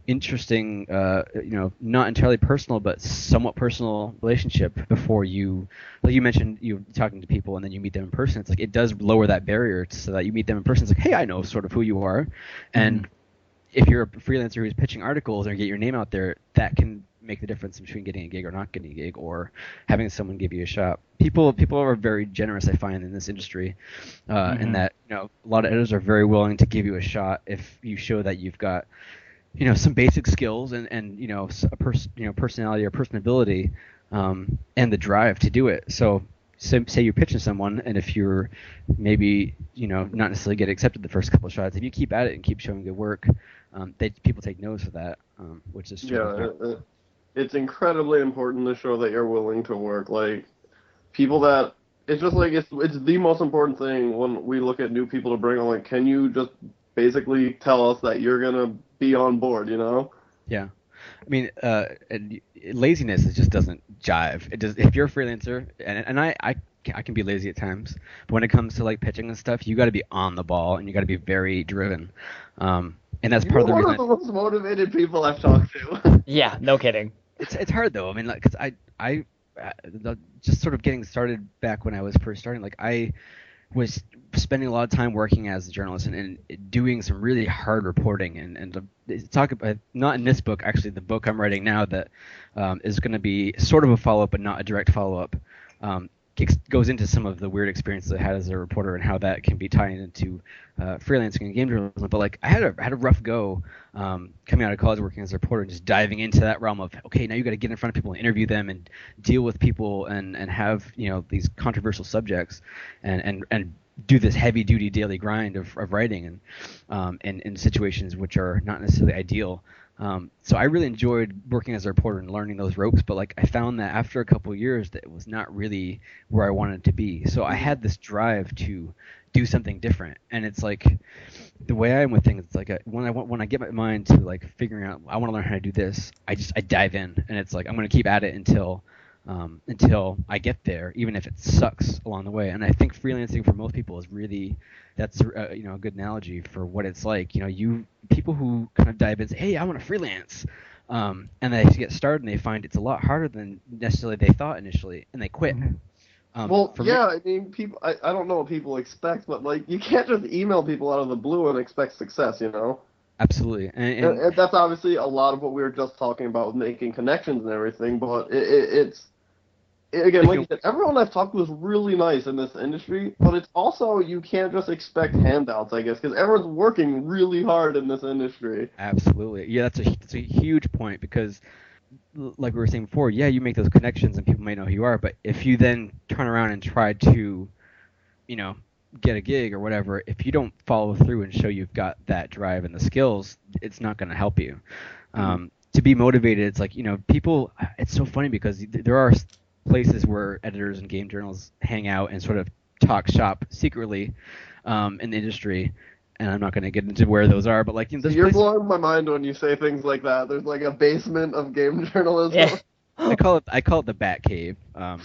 interesting, uh, you know, not entirely personal, but somewhat personal relationship before you, like you mentioned, you talking to people and then you meet them in person. It's like it does lower that barrier so that you meet them in person. It's like, hey, I know sort of who you are, and mm-hmm. if you're a freelancer who's pitching articles or get your name out there, that can make the difference between getting a gig or not getting a gig, or having someone give you a shot. People people are very generous, I find, in this industry, uh, mm-hmm. and that, you know, a lot of editors are very willing to give you a shot if you show that you've got, you know, some basic skills and, and you know, a pers- you know, personality or personability, um, and the drive to do it. So, so say you're pitching someone, and if you're maybe, you know, not necessarily get accepted the first couple of shots, if you keep at it and keep showing good work, um, they, people take notice of that, um, which is yeah, it, it's incredibly important to show that you're willing to work. Like, people that, it's just like, it's it's the most important thing when we look at new people to bring on. Like, can you just basically tell us that you're gonna be on board, you know? Yeah. I mean, uh, laziness it just doesn't jive. It does. If you're a freelancer, and and I, I I can be lazy at times, but when it comes to like pitching and stuff, you got to be on the ball and you got to be very driven. Um, and that's You're part of the one reason. One of the most motivated people I've talked to. Yeah, no kidding. It's it's hard though. I mean, like, cause I I uh, just sort of getting started back when I was first starting. Like I was spending a lot of time working as a journalist and, and doing some really hard reporting and, and to talk about, not in this book, actually the book I'm writing now that um, is going to be sort of a follow-up but not a direct follow-up, um, goes into some of the weird experiences I had as a reporter and how that can be tied into uh, freelancing and game journalism. But like I had a had a rough go um, coming out of college working as a reporter and just diving into that realm of, okay, now you got to get in front of people and interview them and deal with people and, and have, you know, these controversial subjects and and, and do this heavy duty daily grind of, of writing and um, and in situations which are not necessarily ideal. Um, so I really enjoyed working as a reporter and learning those ropes, but like I found that after a couple of years that it was not really where I wanted to be. So I had this drive to do something different, and it's like the way I am with things. It's like a, when I when I get my mind to like figuring out I want to learn how to do this, I just I dive in, and it's like I'm going to keep at it until um, until I get there, even if it sucks along the way. And I think freelancing for most people is really that's uh, you know a good analogy for what it's like. You know, you people who kind of dive in and say, hey, I want to freelance, um, and they get started and they find it's a lot harder than necessarily they thought initially, and they quit. Um, well, yeah, me, I mean, people. I, I don't know what people expect, but like, you can't just email people out of the blue and expect success, you know? Absolutely, and, and, and, and that's obviously a lot of what we were just talking about with making connections and everything. But it, it, it's again, like you said, everyone I've talked to is really nice in this industry, but it's also you can't just expect handouts, I guess, because everyone's working really hard in this industry. Absolutely, yeah, that's a that's a huge point because, like we were saying before, yeah, you make those connections and people may know who you are, but if you then turn around and try to, you know, get a gig or whatever, if you don't follow through and show you've got that drive and the skills, it's not going to help you. Mm-hmm. Um, to be motivated, it's like, you know, people, it's so funny because there are places where editors and game journals hang out and sort of talk shop secretly um, in the industry. And I'm not going to get into where those are, but like, you know, you're places... blowing my mind when you say things like that. There's like a basement of game journalism. Yeah. I call it I call it the Bat Cave. Um,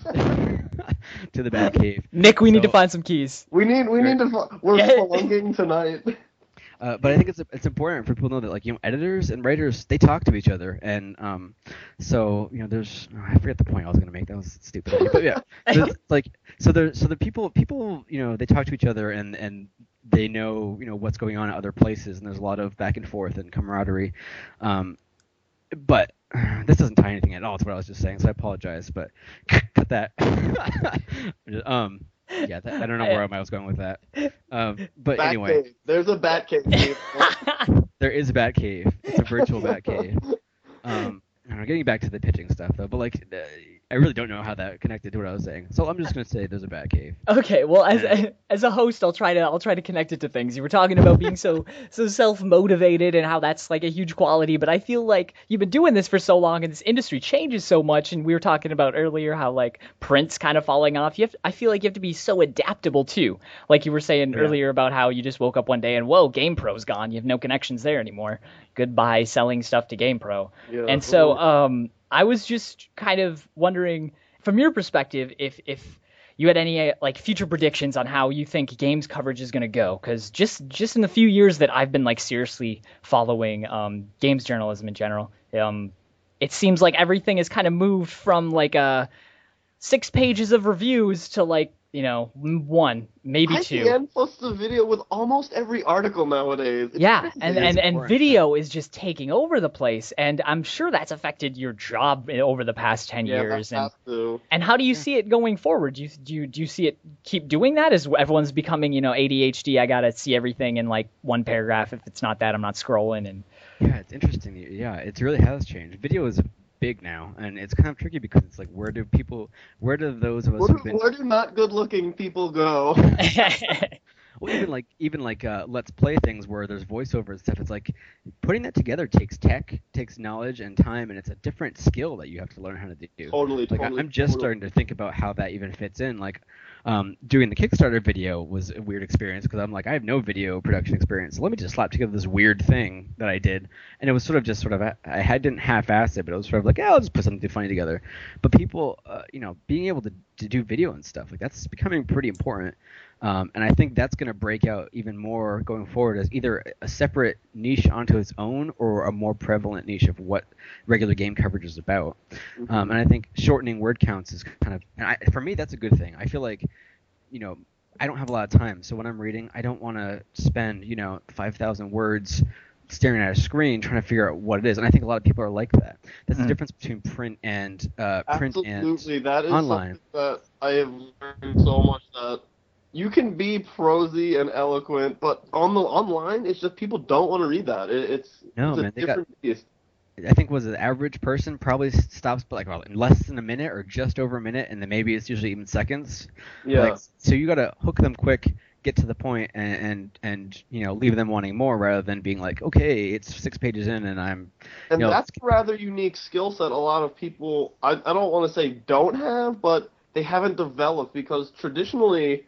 to the Bat Cave. Nick, we so, need to find some keys. We need we need to we're Yeah. spelunking tonight. Uh, but I think it's it's important for people to know that, like, you know, editors and writers, they talk to each other, and um, so you know, there's oh, I forget the point I was going to make. That was stupid. But yeah, there's, like so there so the people people you know they talk to each other and and they know you know what's going on at other places, and there's a lot of back and forth and camaraderie. Um, but this doesn't tie anything at all to what I was just saying, so I apologize. But cut that. um. Yeah, that, I don't know where I was going with that. Um, but bat anyway. Cave. There's a bat cave. There is a bat cave. It's a virtual bat cave. Um, I don't know, getting back to the pitching stuff, though, but like, uh, I really don't know how that connected to what I was saying. So I'm just gonna say there's a bat cave. Okay, well, as a, as a host, I'll try to I'll try to connect it to things. You were talking about being so so self-motivated and how that's like a huge quality, but I feel like you've been doing this for so long and this industry changes so much. And we were talking about earlier how like print's kind of falling off. You have to, I feel like you have to be so adaptable too. Like you were saying yeah. earlier about how you just woke up one day and whoa, GamePro's gone. You have no connections there anymore. Goodbye selling stuff to GamePro. Yeah, and so um, I was just kind of wondering, from your perspective, if if you had any uh, like future predictions on how you think games coverage is going to go, because just just in the few years that I've been like seriously following um, games journalism in general, um, it seems like everything has kind of moved from like uh, six pages of reviews to like, you know, one, maybe two. I C N posts a video with almost every article nowadays. It's yeah, crazy. and, and, and video is just taking over the place, and I'm sure that's affected your job over the past ten yeah, years. that And has to. and how do you see it going forward? Do you do you, do you see it keep doing that? As everyone's becoming, you know, A D H D, I gotta see everything in like one paragraph. If it's not that, I'm not scrolling. And Yeah, it's interesting. Yeah, it really has changed. Video is big now, and it's kind of tricky because it's like, where do people, where do those of us Where who've do, been, where do not good-looking people go? well, even like even like uh, let's play things where there's voiceover and stuff. It's like putting that together takes tech, takes knowledge and time, and it's a different skill that you have to learn how to do. Totally, Like totally. I, I'm just totally. starting to think about how that even fits in. Like um, doing the Kickstarter video was a weird experience because I'm like, I have no video production experience. So let me just slap together this weird thing that I did, and it was sort of just sort of I had didn't half-ass it, but it was sort of like, yeah, I'll just put something funny together. But people, uh, you know, being able to to do video and stuff like that's becoming pretty important. Um, and I think that's going to break out even more going forward as either a separate niche onto its own or a more prevalent niche of what regular game coverage is about. Mm-hmm. Um, and I think shortening word counts is kind of, and I, for me, that's a good thing. I feel like, you know, I don't have a lot of time. So when I'm reading, I don't want to spend, you know, five thousand words staring at a screen trying to figure out what it is. And I think a lot of people are like that. That's Mm. the difference between print and uh, print Absolutely, and that is online. something that I have learned so much that you can be prosy and eloquent, but on the online, it's just people don't want to read that. It, it's, No, it's a man, they got- different beast. I think was the average person probably stops like well, in less than a minute or just over a minute, and then maybe it's usually even seconds. Yeah. Like, so you got to hook them quick, get to the point, and, and and you know leave them wanting more rather than being like, okay, it's six pages in and I'm. And you know, that's a rather unique skill set a lot of people, I, I don't want to say don't have, but they haven't developed because traditionally,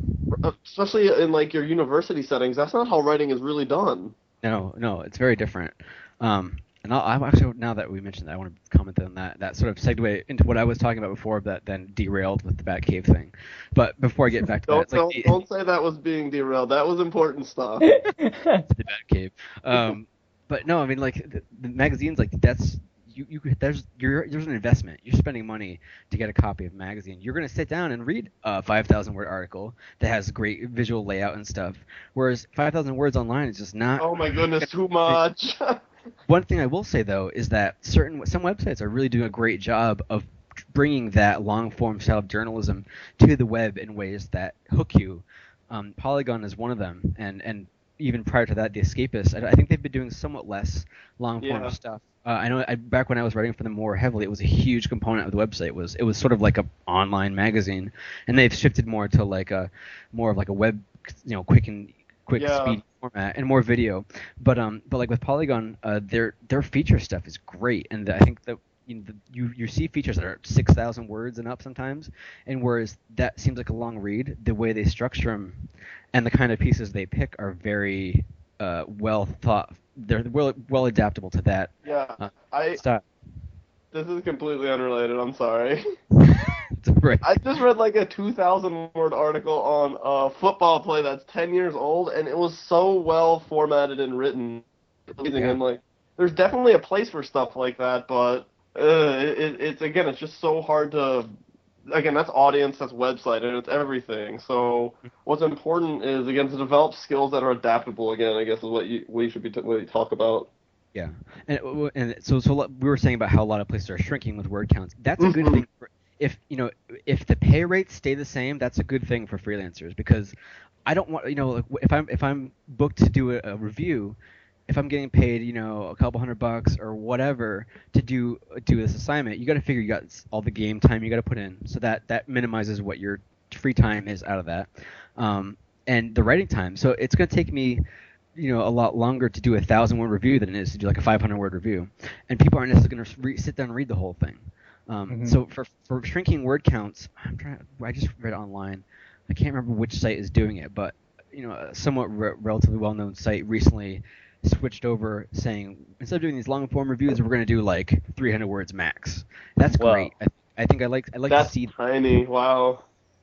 especially in like your university settings, that's not how writing is really done. No, no, it's very different. Um, and I'll, I'm actually now that we mentioned that, I want to comment on that. That sort of segue into what I was talking about before, that then derailed with the Batcave thing. But before I get back to that, Don't, it's like don't, the, don't say that was being derailed. That was important stuff. the Batcave. Um, but no, I mean like the, the magazines, like that's you, you there's you're there's an investment. You're spending money to get a copy of a magazine. You're gonna sit down and read a five thousand word article that has great visual layout and stuff. Whereas five thousand words online is just not. Oh my goodness, too much. One thing I will say though is that certain some websites are really doing a great job of bringing that long form style of journalism to the web in ways that hook you. Um, Polygon is one of them, and and even prior to that, The Escapist. I, I think they've been doing somewhat less long form Yeah. stuff. Uh, I know I, back when I was writing for them more heavily, it was a huge component of the website. It was it was sort of like a online magazine, and they've shifted more to like a more of like a web, you know, quick and quick Yeah. speed format and more video. But um, but like with Polygon, uh, their their feature stuff is great, and I think that you know, the, you you see features that are six thousand words and up sometimes, and whereas that seems like a long read, the way they structure them and the kind of pieces they pick are very uh, well thought. They're well well adaptable to that Yeah, uh, I. style. This is completely unrelated. I'm sorry. It's right. I just read like a two thousand word article on a football play that's ten years old, and it was so well formatted and written. Amazing. Yeah. And like, there's definitely a place for stuff like that, but uh, it, it's again, it's just so hard to. Again, that's audience, that's website, and it's everything. So what's important is again to develop skills that are adaptable. Again, I guess is what you we should be t- what you talk about. Yeah, and and so so lo- we were saying about how a lot of places are shrinking with word counts. That's a good Mhm. thing. For, if you know if the pay rates stay the same, that's a good thing for freelancers because I don't want you know like, if I'm if I'm booked to do a, a review, if I'm getting paid you know a couple hundred bucks or whatever to do do this assignment, you got to figure you got all the game time you got to put in, so that that minimizes what your free time is out of that, um, and the writing time. So it's going to take me. You know, a lot longer to do a thousand word review than it is to do like a five hundred word review, and people aren't necessarily going to re- sit down and read the whole thing. Um, Mhm. So for for shrinking word counts, I'm trying. I just read it online. I can't remember which site is doing it, but you know, a somewhat re- relatively well known site recently switched over, saying instead of doing these long form reviews, we're going to do like three hundred words max. That's Whoa. great. I, I think I like I like That's to see. tiny. Wow.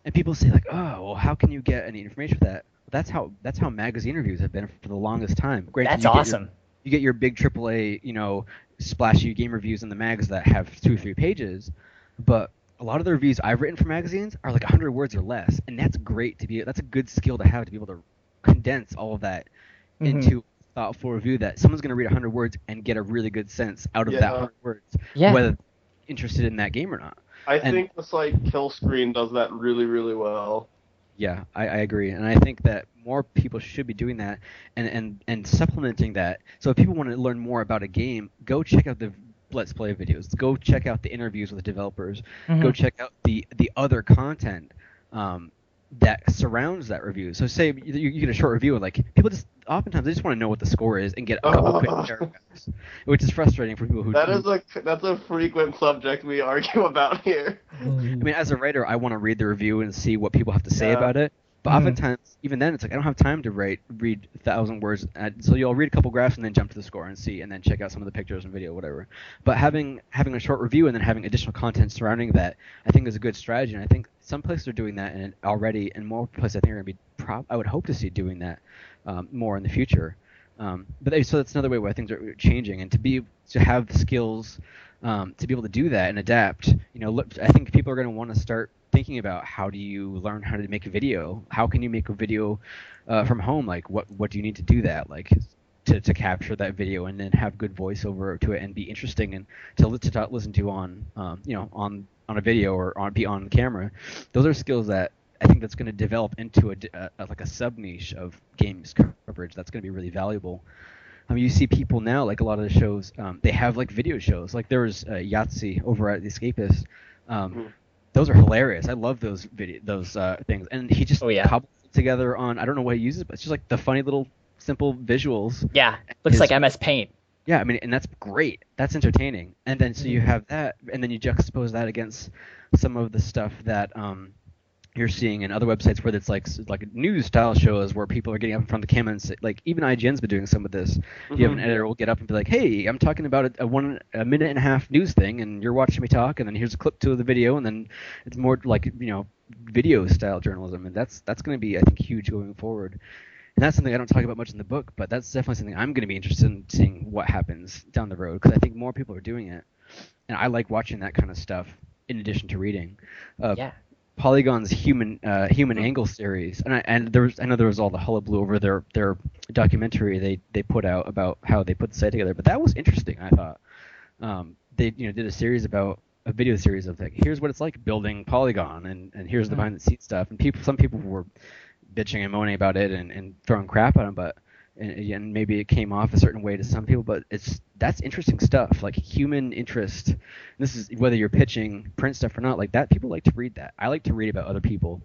and people say like, oh, well, how can you get any information for that? That's how that's how magazine reviews have been for the longest time. Granted, That's you get awesome. Your, you get your big triple A, you know, splashy game reviews in the mags that have two, three pages, but a lot of the reviews I've written for magazines are like one hundred words or less, and that's great to be. That's a good skill to have to be able to condense all of that Mhm. into a thoughtful review that someone's going to read one hundred words and get a really good sense out of Yeah. that one hundred words, Yeah. whether they're interested in that game or not. I And- think the site Killscreen does that really, really well. Yeah, I, I agree, and I think that more people should be doing that, and, and, and supplementing that. So if people want to learn more about a game, go check out the Let's Play videos. Go check out the interviews with the developers. Mhm. Go check out the the other content um, that surrounds that review. So say you, you get a short review, and like people just oftentimes they just want to know what the score is and get a couple quick paragraphs, which is frustrating for people who. That who, is a that's a frequent subject we argue about here. I mean, as a writer, I want to read the review and see what people have to say Yeah. about it. But Mhm. oftentimes, even then, it's like I don't have time to write read a thousand words. At, so you'll read a couple graphs and then jump to the score and see, and then check out some of the pictures and video, whatever. But having having a short review and then having additional content surrounding that, I think is a good strategy. And I think some places are doing that and already, and more places I think are going to be. Pro- I would hope to see doing that um, more in the future. Um, but they, so that's another way where things are changing, and to be to have the skills um, to be able to do that and adapt. You know, look, I think people are going to want to start thinking about how do you learn how to make a video? How can you make a video uh, from home? Like, what what do you need to do that? Like, to, to capture that video and then have good voiceover to it and be interesting and to li- to talk, listen to on um, you know on on a video or on be on camera. Those are skills that I think that's going to develop into a, a, a like a sub niche of games coverage that's going to be really valuable. I mean, you see people now, like a lot of the shows, um, they have like video shows. Like there was uh, Yahtzee over at The Escapist. Um, Mhm. Those are hilarious. I love those video, those uh, things. And he just Oh, yeah. cobbles it together on, I don't know what he uses, but it's just like the funny little simple visuals. Yeah, looks His- like M S Paint. Yeah, I mean, and that's great. That's entertaining. And then so you have that, and then you juxtapose that against some of the stuff that um, you're seeing in other websites where it's like like news style shows where people are getting up in front of the camera and say, like even I G N's been doing some of this. You have an Mhm. editor will get up and be like, "Hey, I'm talking about a, a one a minute and a half news thing, and you're watching me talk, and then here's a clip to the video, and then it's more like you know video style journalism, and that's that's going to be I think huge going forward." And that's something I don't talk about much in the book, but that's definitely something I'm going to be interested in seeing what happens down the road because I think more people are doing it, and I like watching that kind of stuff in addition to reading. Uh, Yeah. Polygon's human uh, human angle series, and I and there was I know there was all the hullabaloo over their their documentary they they put out about how they put the site together, but that was interesting. I thought um, they you know did a series about a video series of like here's what it's like building Polygon, and, and here's the behind the scenes stuff, and people some people were bitching and moaning about it and, and throwing crap at them, but and, and maybe it came off a certain way to some people, but it's that's interesting stuff, like human interest. And this is whether you're pitching print stuff or not, like that. People like to read that. I like to read about other people.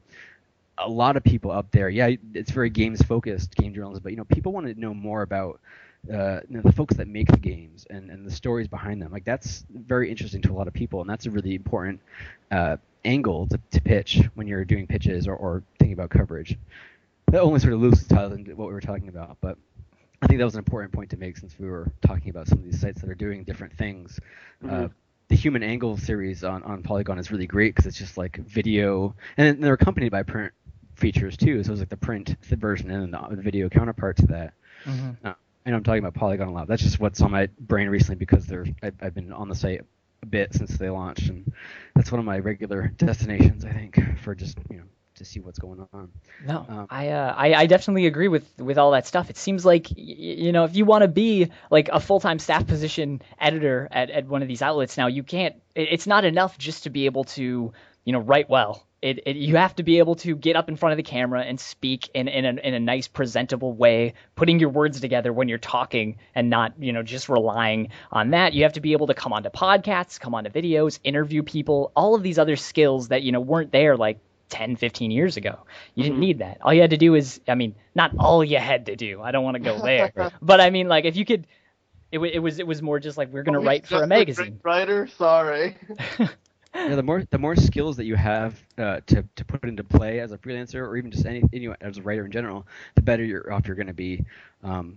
A lot of people up there, yeah, it's very games focused, game journalism, but you know, people want to know more about uh, you know, the folks that make the games and, and the stories behind them. Like that's very interesting to a lot of people, and that's a really important uh, angle to, to pitch when you're doing pitches or, or thinking about coverage. That only sort of loosely ties into what we were talking about, but I think that was an important point to make since we were talking about some of these sites that are doing different things. Mm-hmm. Uh, the Human Angle series on, on Polygon is really great because it's just like video, and they're accompanied by print features too. So it's like the print version and the video counterpart to that. Mm-hmm. Uh, I know I'm talking about Polygon a lot. That's just what's on my brain recently because they're I've, I've been on the site a bit since they launched, and that's one of my regular destinations. I think for just you know to see what's going on. No, Um, I, uh, I I definitely agree with with all that stuff. It seems like y- you know if you want to be like a full time staff position editor at, at one of these outlets now, you can't. It, it's not enough just to be able to you know write well. It, it you have to be able to get up in front of the camera and speak in in a, in a nice presentable way, putting your words together when you're talking and not you know just relying on that. You have to be able to come onto podcasts, come onto videos, interview people, all of these other skills that you know weren't there like ten, fifteen years ago. You didn't Mhm. need that. All you had to do is, I mean, not all you had to do. I don't want to go there, but I mean, like if you could, it, w- it was it was more just like we're gonna Oh, write he's for a just magazine. great writer, sorry. Yeah, the more the more skills that you have uh, to to put into play as a freelancer or even just any you know, as a writer in general, the better you're off you're going to be. Um,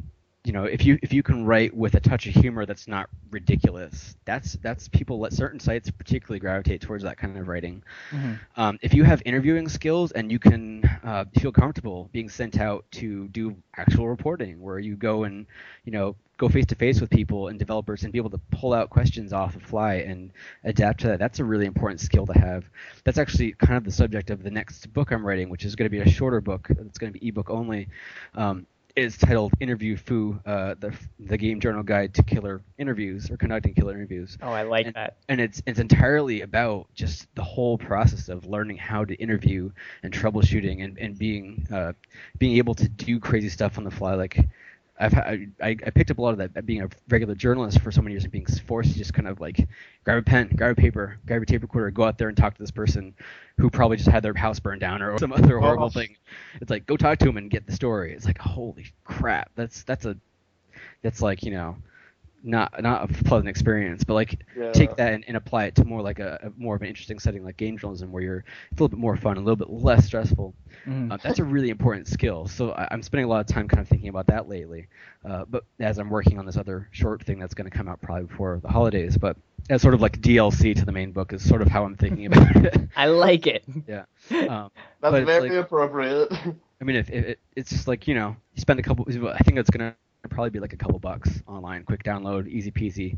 you know, if you if you can write with a touch of humor that's not ridiculous, that's that's people let certain sites particularly gravitate towards that kind of writing. Mm-hmm. Um, if you have interviewing skills and you can uh, feel comfortable being sent out to do actual reporting, where you go and you know go face to face with people and developers and be able to pull out questions off the fly and adapt to that, that's a really important skill to have. That's actually kind of the subject of the next book I'm writing, which is going to be a shorter book. It's going to be ebook only. Um, It's titled Interview Foo, uh, the the game journal guide to killer interviews or conducting killer interviews. Oh, I like and, that. And it's it's entirely about just the whole process of learning how to interview and troubleshooting and and being uh, being able to do crazy stuff on the fly. Like I've I, I picked up a lot of that being a regular journalist for so many years and being forced to just kind of like grab a pen, grab a paper, grab a tape recorder, go out there and talk to this person who probably just had their house burned down or some other horrible Oh. thing. It's like go talk to him and get the story. It's like holy crap, that's that's a that's like you know not not a pleasant experience, but like Yeah. take that and, and apply it to more like a, a more of an interesting setting like game journalism where you're it's a little bit more fun, a little bit less stressful. Mm. Uh, that's a really important skill. So I, I'm spending a lot of time kind of thinking about that lately. Uh, but as I'm working on this other short thing that's going to come out probably before the holidays, but as sort of like D L C to the main book is sort of how I'm thinking about it. I like it. Yeah. Um, That's but it's very like- appropriate. I mean, if, if it, it's just like you know, you spend a couple. I think it's gonna probably be like a couple bucks online, quick download, easy peasy.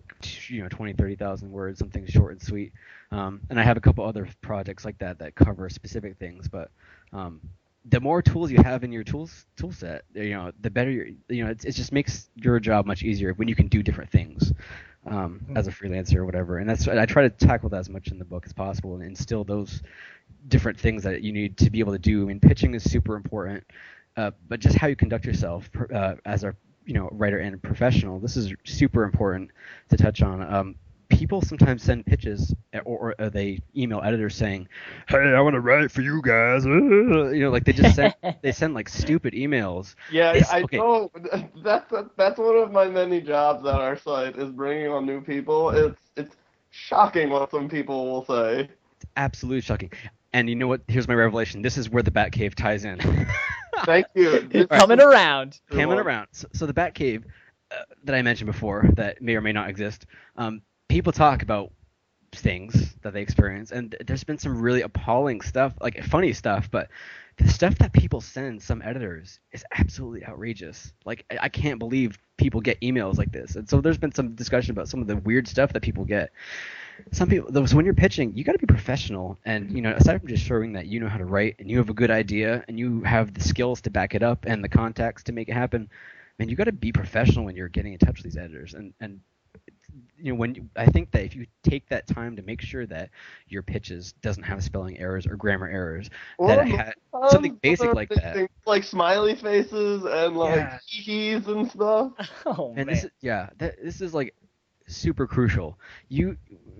You know, twenty, thirty thousand words, something short and sweet. Um, and I have a couple other projects like that that cover specific things. But um, the more tools you have in your tools tool set, you know, the better. You're, you know, it, it just makes your job much easier when you can do different things um, as a freelancer or whatever. And that's I try to tackle that as much in the book as possible and instill those different things that you need to be able to do. I mean, pitching is super important, uh, but just how you conduct yourself uh, as a you know writer and professional, this is super important to touch on. Um, people sometimes send pitches or, or they email editors saying, "Hey, I want to write for you guys." You know, like they just send they send like stupid emails. Yeah, It's- I okay. know. That's that's one of my many jobs at our site is bringing on new people. It's it's shocking what some people will say. It's absolutely shocking. And you know what? Here's my revelation. This is where the Batcave ties in. Thank you. This Coming is- around. Coming around. So, so the Batcave uh, that I mentioned before, that may or may not exist, um, people talk about things that they experience, and there's been some really appalling stuff, like funny stuff, but the stuff that people send some editors is absolutely outrageous. Like, I, I can't believe people get emails like this. And so there's been some discussion about some of the weird stuff that people get. Some people, so when you're pitching, you got to be professional, and you know, aside from just showing that you know how to write and you have a good idea and you have the skills to back it up and the contacts to make it happen, man, you got to be professional when you're getting in touch with these editors. And and you know, when you, I think that if you take that time to make sure that your pitches doesn't have spelling errors or grammar errors, Or that it ha- something sometimes basic there are like that. things like smiley faces and like Yeah. hee-hees and stuff. Oh And man. this is, yeah, that, this is like super crucial. You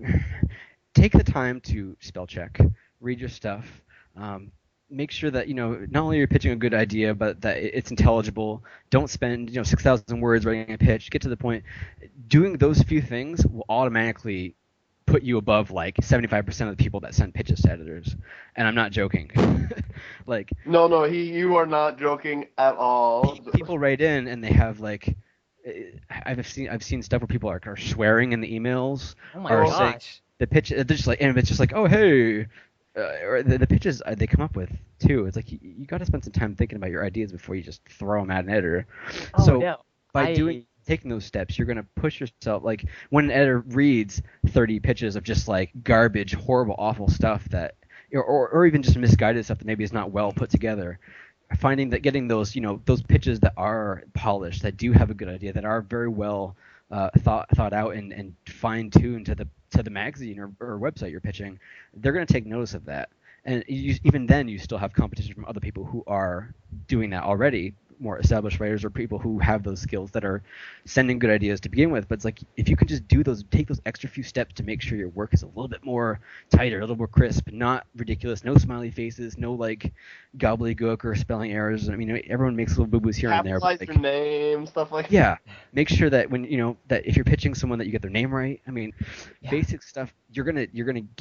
take the time to spell check, read your stuff, um, make sure that you know not only you're pitching a good idea, but that it- it's intelligible. Don't spend you know six thousand words writing a pitch. Get to the point. Doing those few things will automatically put you above like seventy-five percent of the people that send pitches to editors. And I'm not joking. Like No, no, he, you are not joking at all. pe- people write in and they have like. eh, I've seen I've seen stuff where people are, are swearing in the emails. Oh my or gosh. saying- The pitch, they're just like, and it's just like, oh hey, uh, or the, the pitches uh, they come up with too. It's like you, you got to spend some time thinking about your ideas before you just throw them at an editor. Oh so no. by I- doing taking those steps, you're gonna push yourself. Like when an editor reads thirty pitches of just like garbage, horrible, awful stuff that, or or, or even just misguided stuff that maybe is not well put together. Finding that getting those, you know, those pitches that are polished, that do have a good idea, that are very well uh, thought thought out and, and fine tuned to the to the magazine or, or website you're pitching, they're going to take notice of that. And you, even then, you still have competition from other people who are doing that already, more established writers or people who have those skills that are sending good ideas to begin with. But it's like if you can just do those, take those extra few steps to make sure your work is a little bit more tighter, a little more crisp, not ridiculous, no smiley faces, no like gobbledygook or spelling errors. I mean, everyone makes little boo-boos here and there. Capitalize But your like, name, stuff like yeah, make sure that when you know that if you're pitching someone that you get their name right. I mean, Yeah. basic stuff you're gonna you're gonna get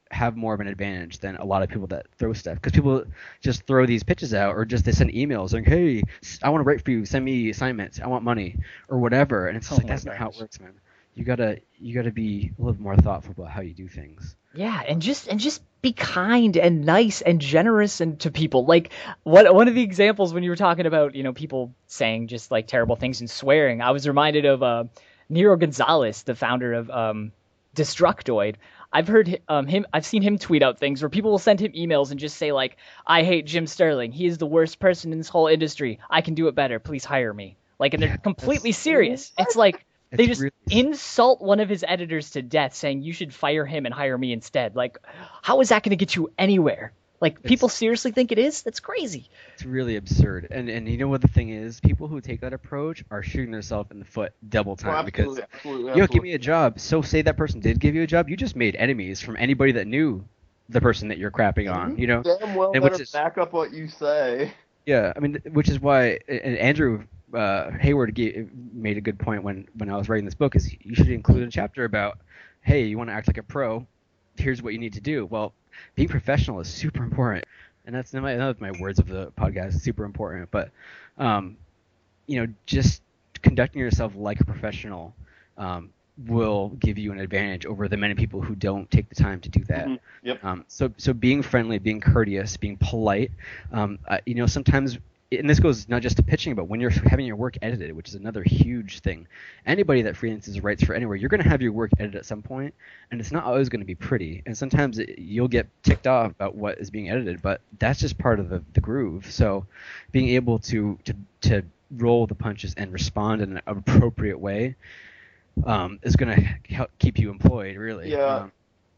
have more of an advantage than a lot of people that throw stuff, because people just throw these pitches out, or just they send emails like, hey, I want to write for you, send me assignments, I want money, or whatever, and it's just Oh like my that's not how it gosh. works, man. You gotta you gotta be a little more thoughtful about how you do things. Yeah, and just and just be kind and nice and generous and to people. Like what one of the examples when you were talking about, you know, people saying just like terrible things and swearing, I was reminded of uh, Nero Gonzalez, the founder of um, Destructoid. I've heard hi- um, him. I've seen him tweet out things where people will send him emails and just say like, "I hate Jim Sterling. He is the worst person in this whole industry. I can do it better. Please hire me." Like, and they're Yeah, completely that's serious. It's like they it's just really insult one of his editors to death, saying you should fire him and hire me instead. Like, how is that going to get you anywhere? Like, people it's seriously think it is? That's crazy. it's really absurd. And and you know what the thing is? People who take that approach are shooting themselves in the foot double time, Well, because absolutely, absolutely, yo, give absolutely. me a job. So say that person did give you a job, you just made enemies from anybody that knew the person that you're crapping on, you know? Damn well And which better is back up what you say. yeah, I mean, which is why, and Andrew uh, Hayward gave, made a good point when when I was writing this book, is you should include a chapter about, hey, you want to act like a pro, here's what you need to do. Well, being professional is super important, and that's my another of my words of the podcast, is super important. But um, you know, just conducting yourself like a professional um, will give you an advantage over the many people who don't take the time to do that. Mhm. Yep. Um, so, so being friendly, being courteous, being polite. Um, uh, you know, sometimes, and this goes not just to pitching, but when you're having your work edited, which is another huge thing. Anybody that freelances or writes for anywhere, you're going to have your work edited at some point, and it's not always going to be pretty. And sometimes it, you'll get ticked off about what is being edited, but that's just part of the, the groove. So, being able to to to roll the punches and respond in an appropriate way um, is going to help keep you employed, really. Yeah. Um,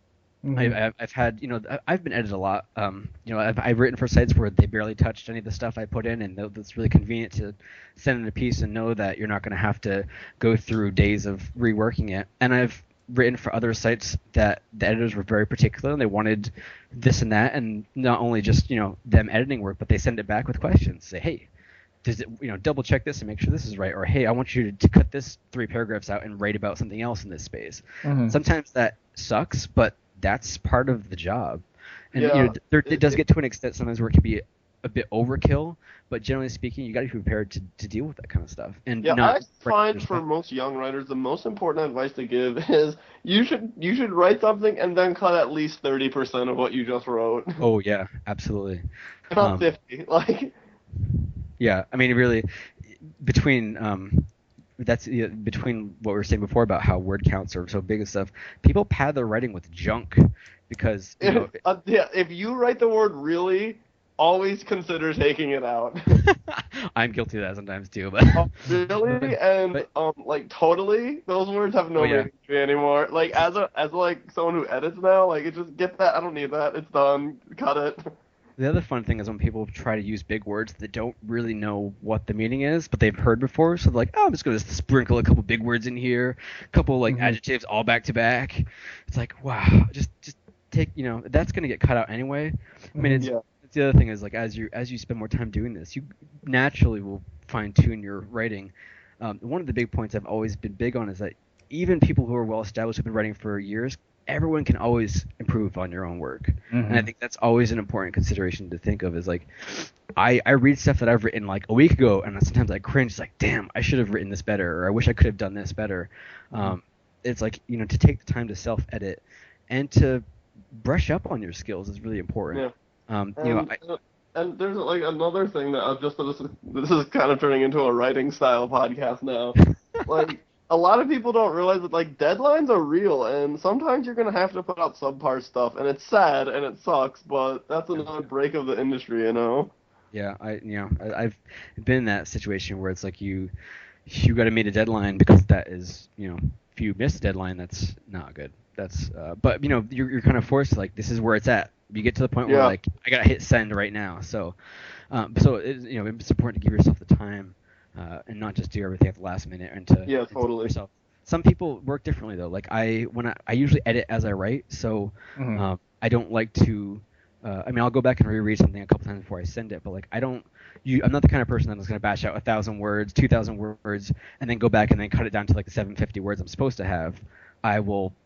I, I've, I've had, you know, I- I've been edited a lot. Um, you know, I've, I've written for sites where they barely touched any of the stuff I put in, and tho- it's really convenient to send in a piece and know that you're not going to have to go through days of reworking it. And I've written for other sites that the editors were very particular, and they wanted this and that, and not only just, you know, them editing work, but they send it back with questions. Say, hey, does it, you know, double check this and make sure this is right, or hey, I want you to, to cut this three paragraphs out and write about something else in this space. Mhm. Sometimes that sucks, but that's part of the job. And Yeah, you know, there, it, it- does it- get to an extent sometimes where it can be a bit overkill, but generally speaking, you got to be prepared to, to deal with that kind of stuff. And Yeah, not I find for most young writers, the most important advice to give is you should you should write something and then cut at least thirty percent of what you just wrote. Oh yeah, absolutely. Not Um, fifty. Like, Yeah, I mean, really, between um, that's you know, between what we were saying before about how word counts are so big and stuff. People pad their writing with junk because you know. if, uh, yeah, if you write the word really, always consider taking it out. I'm guilty of that sometimes too, but Oh, really? And But- um, like totally, those words have no Oh, yeah. meaning to me anymore. Like as a as like someone who edits now, like it just get that. I don't need that. It's done. Cut it. the other fun thing is when people try to use big words that don't really know what the meaning is, but they've heard before. So they're like, oh, I'm just going to sprinkle a couple big words in here, a couple like Mhm. adjectives all back to back. It's like, wow, just just take, you know, that's going to get cut out anyway. I mean, it's, Yeah. it's the other thing is like as you as you spend more time doing this, you naturally will fine tune your writing. Um, one of the big points I've always been big on is that even people who are well established, who've been writing for years, everyone can always improve on your own work. And I think that's always an important consideration to think of is like, I, I read stuff that I've written like a week ago, and sometimes I cringe, like, damn, I should have written this better, or I wish I could have done this better. Um, it's like, you know, to take the time to self-edit and to brush up on your skills is really important. Um, you know, And, I, uh, and there's like another thing that I've just this is, this is kind of turning into a writing style podcast now. Like a lot of people don't realize that like deadlines are real, and sometimes you're gonna have to put out subpar stuff, and it's sad and it sucks, but that's another break of the industry, you know. Yeah, I you know I, I've been in that situation where it's like you you got to meet a deadline because that is you know if you miss a deadline that's not good. That's uh, but you know you're you're kind of forced like this is where it's at. You get to the point where Yeah. like I gotta hit send right now. So um, so it, you know it's important to give yourself the time uh, and not just do everything at the last minute and to Yeah, and to totally. yourself. Some people work differently though. Like I when I, I usually edit as I write, so Mhm. um, I don't like to. Uh, I mean, I'll go back and reread something a couple times before I send it, but like I don't. You, I'm not the kind of person that's going to bash out a thousand words, two thousand words, and then go back and then cut it down to like the seven hundred fifty words I'm supposed to have. I will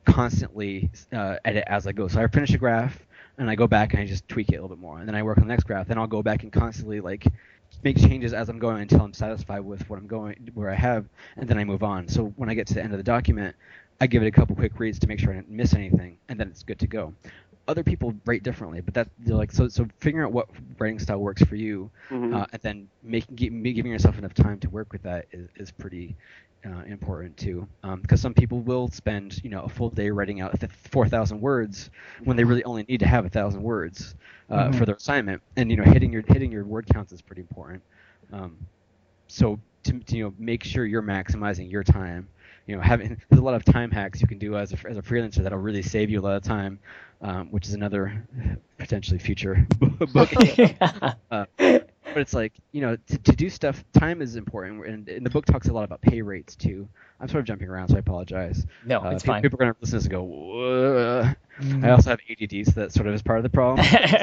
constantly uh, edit as I go. So I finish a graph and I go back and I just tweak it a little bit more, and then I work on the next graph. Then I'll go back and constantly like make changes as I'm going until I'm satisfied with what I'm going where I have, and then I move on. So when I get to the end of the document, I give it a couple quick reads to make sure I didn't miss anything, and then it's good to go. Other people write differently, but that they're like so. So figuring out what writing style works for you, Mhm. uh, and then making giving yourself enough time to work with that is, is pretty uh, important too. Because um, some people will spend you know a full day writing out four thousand words when they really only need to have a thousand words uh, Mhm. for their assignment. And you know hitting your hitting your word counts is pretty important. Um, so to, to you know make sure you're maximizing your time. You know, having there's a lot of time hacks you can do as a as a freelancer that'll really save you a lot of time, um, which is another potentially future book. uh, but it's like you know to, to do stuff, time is important, and, and the book talks a lot about pay rates too. I'm sort of jumping around, so I apologize. No, uh, it's people, fine. People are gonna listen to this and go, Whoa. I also have A D D, so that sort of is part of the problem.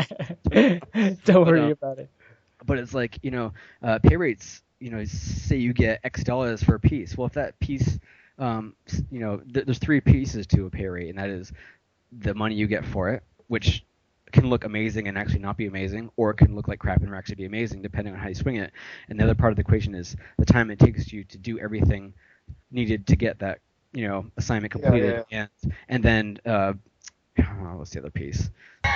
Don't worry but, uh, about it. But it's like you know, uh, pay rates. You know, say you get X dollars for a piece. Well, if that piece Um, you know, th- there's three pieces to a pay rate, and that is the money you get for it, which can look amazing and actually not be amazing, or it can look like crap and actually be amazing, depending on how you swing it. And the other part of the equation is the time it takes you to do everything needed to get that, you know, assignment completed. Yeah, yeah, And and then, uh, oh, what's the other piece?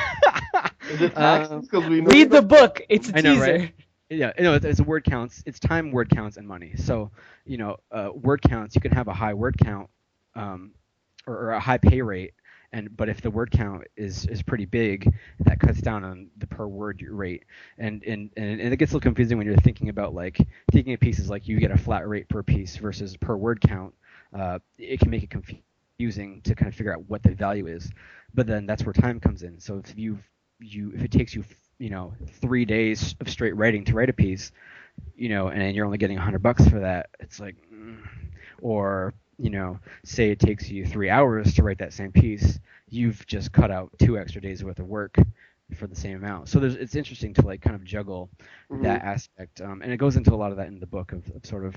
Is it Um, taxes? 'Cause we know Read the that- book. It's a I know, teaser. right? Yeah, you know, it's, it's a word counts. It's time, word counts, and money. So, you know, uh, word counts. You can have a high word count, um, or, or a high pay rate, and but if the word count is, is pretty big, that cuts down on the per word rate. And and, and and it gets a little confusing when you're thinking about like thinking of pieces like you get a flat rate per piece versus per word count. Uh, it can make it confusing to kind of figure out what the value is. But then that's where time comes in. So if you you if it takes you you know, three days of straight writing to write a piece, you know, and you're only getting a hundred bucks for that, it's like, mm. Or, you know, say it takes you three hours to write that same piece, you've just cut out two extra days worth of work for the same amount. So there's, it's interesting to like kind of juggle Mhm. that aspect, um, and it goes into a lot of that in the book of, of sort of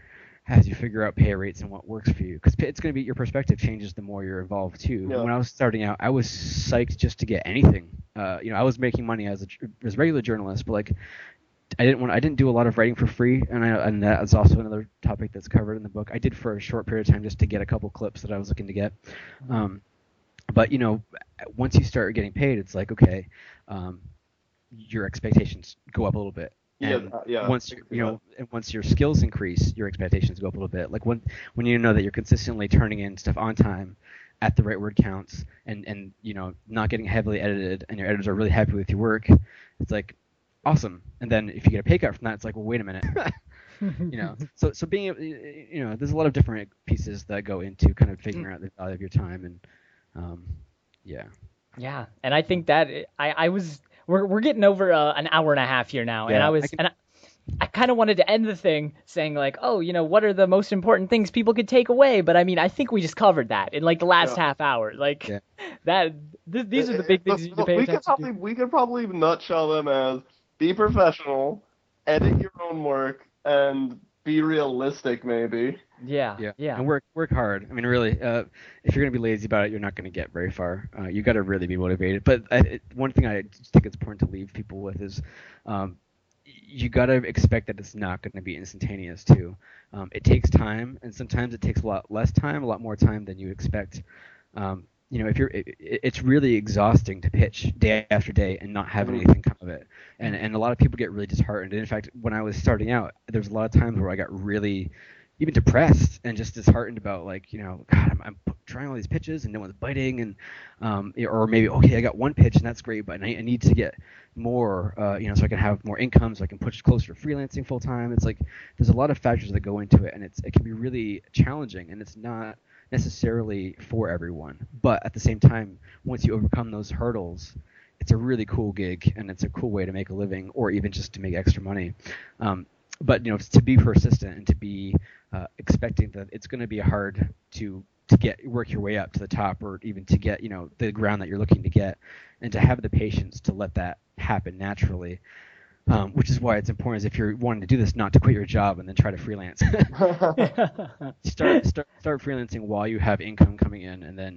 as you figure out pay rates and what works for you, because it's going to be your perspective changes the more you're involved too. Yeah. When I was starting out, I was psyched just to get anything. Uh, you know, I was making money as a as a regular journalist, but like I didn't want I didn't do a lot of writing for free, and I, and that is also another topic that's covered in the book. I did for a short period of time just to get a couple clips that I was looking to get. Um, but you know, once you start getting paid, it's like okay, um, your expectations go up a little bit. Yeah, And uh, yeah. once you you know, and once your skills increase, your expectations go up a little bit. Like when when you know that you're consistently turning in stuff on time, at the right word counts, and and you know not getting heavily edited, and your editors are really happy with your work, it's like awesome. And then if you get a pay cut from that, it's like, well, wait a minute. you know, so so being able, you know, there's a lot of different pieces that go into kind of figuring out the value of your time, and um, yeah. Yeah, and I think that I, I was we're we're getting over uh, an hour and a half here now, and Yeah, I was I can- and I, I kind of wanted to end the thing saying like, oh, you know, what are the most important things people could take away? But I mean, I think we just covered that in like the last Yeah. half hour. Like Yeah. that, th- these are the big things you need to pay we attention could probably to. we could probably nutshell them as be professional, edit your own work, and be realistic. Maybe. Yeah, Yeah, yeah, and work work hard. I mean, really, uh, if you're gonna be lazy about it, you're not gonna get very far. Uh, you got to really be motivated. But I, it, one thing I just think it's important to leave people with is, um, you got to expect that it's not going to be instantaneous too. Um, it takes time, and sometimes it takes a lot less time, a lot more time than you expect. Um, you know, if you're, it, it's really exhausting to pitch day after day and not have Mhm. anything come of it. And and a lot of people get really disheartened. And in fact, when I was starting out, there was a lot of times where I got really even depressed and just disheartened about like, you know, God, I'm, I'm p- trying all these pitches and no one's biting, and um, or maybe okay, I got one pitch and that's great, but I, I need to get more, uh, you know, so I can have more income, so I can push closer to freelancing full time. It's like there's a lot of factors that go into it, and it's it can be really challenging, and it's not necessarily for everyone. But at the same time, once you overcome those hurdles, it's a really cool gig, and it's a cool way to make a living, or even just to make extra money. Um, but you know, to be persistent and to be uh, expecting that it's going to be hard to to get work your way up to the top, or even to get you know the ground that you're looking to get, and to have the patience to let that happen naturally. Um, which is why it's important, is if you're wanting to do this, not to quit your job and then try to freelance. start start start freelancing while you have income coming in, and then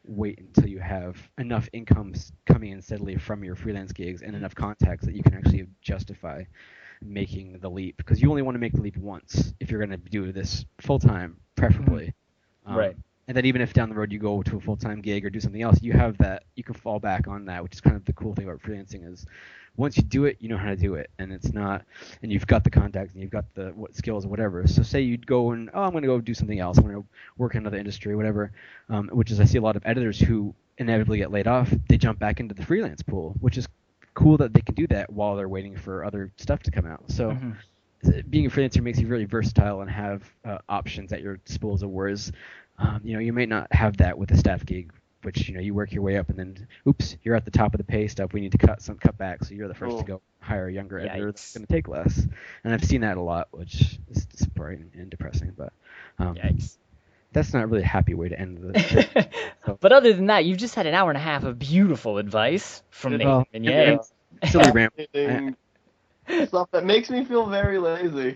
wait until you have enough incomes coming in steadily from your freelance gigs and enough contacts that you can actually justify making the leap, because you only want to make the leap once if you're going to do this full time, preferably. Mm-hmm. Right. Um, and then even if down the road you go to a full time gig or do something else, you have that, you can fall back on that, which is kind of the cool thing about freelancing is once you do it, you know how to do it, and it's not, and you've got the contacts and you've got the what skills or whatever. So say you'd go and oh, I'm going to go do something else, I'm going to work in another industry or whatever, um, which is I see a lot of editors who inevitably get laid off. They jump back into the freelance pool, which is cool that they can do that while they're waiting for other stuff to come out. So mm-hmm. being a freelancer makes you really versatile and have uh, options at your disposal, whereas um, you know you may not have that with a staff gig, which you know you work your way up and then oops, you're at the top of the pay stub. We need to cut some cut back, so you're the first oh. to go hire a younger editor Yikes. that's going to take less. And I've seen that a lot, which is disappointing and depressing. But um, Yikes. That's not really a happy way to end the. So. But other than that, you've just had an hour and a half of beautiful advice from Nathan well, Meunier. Silly ramble. Stuff that makes me feel very lazy.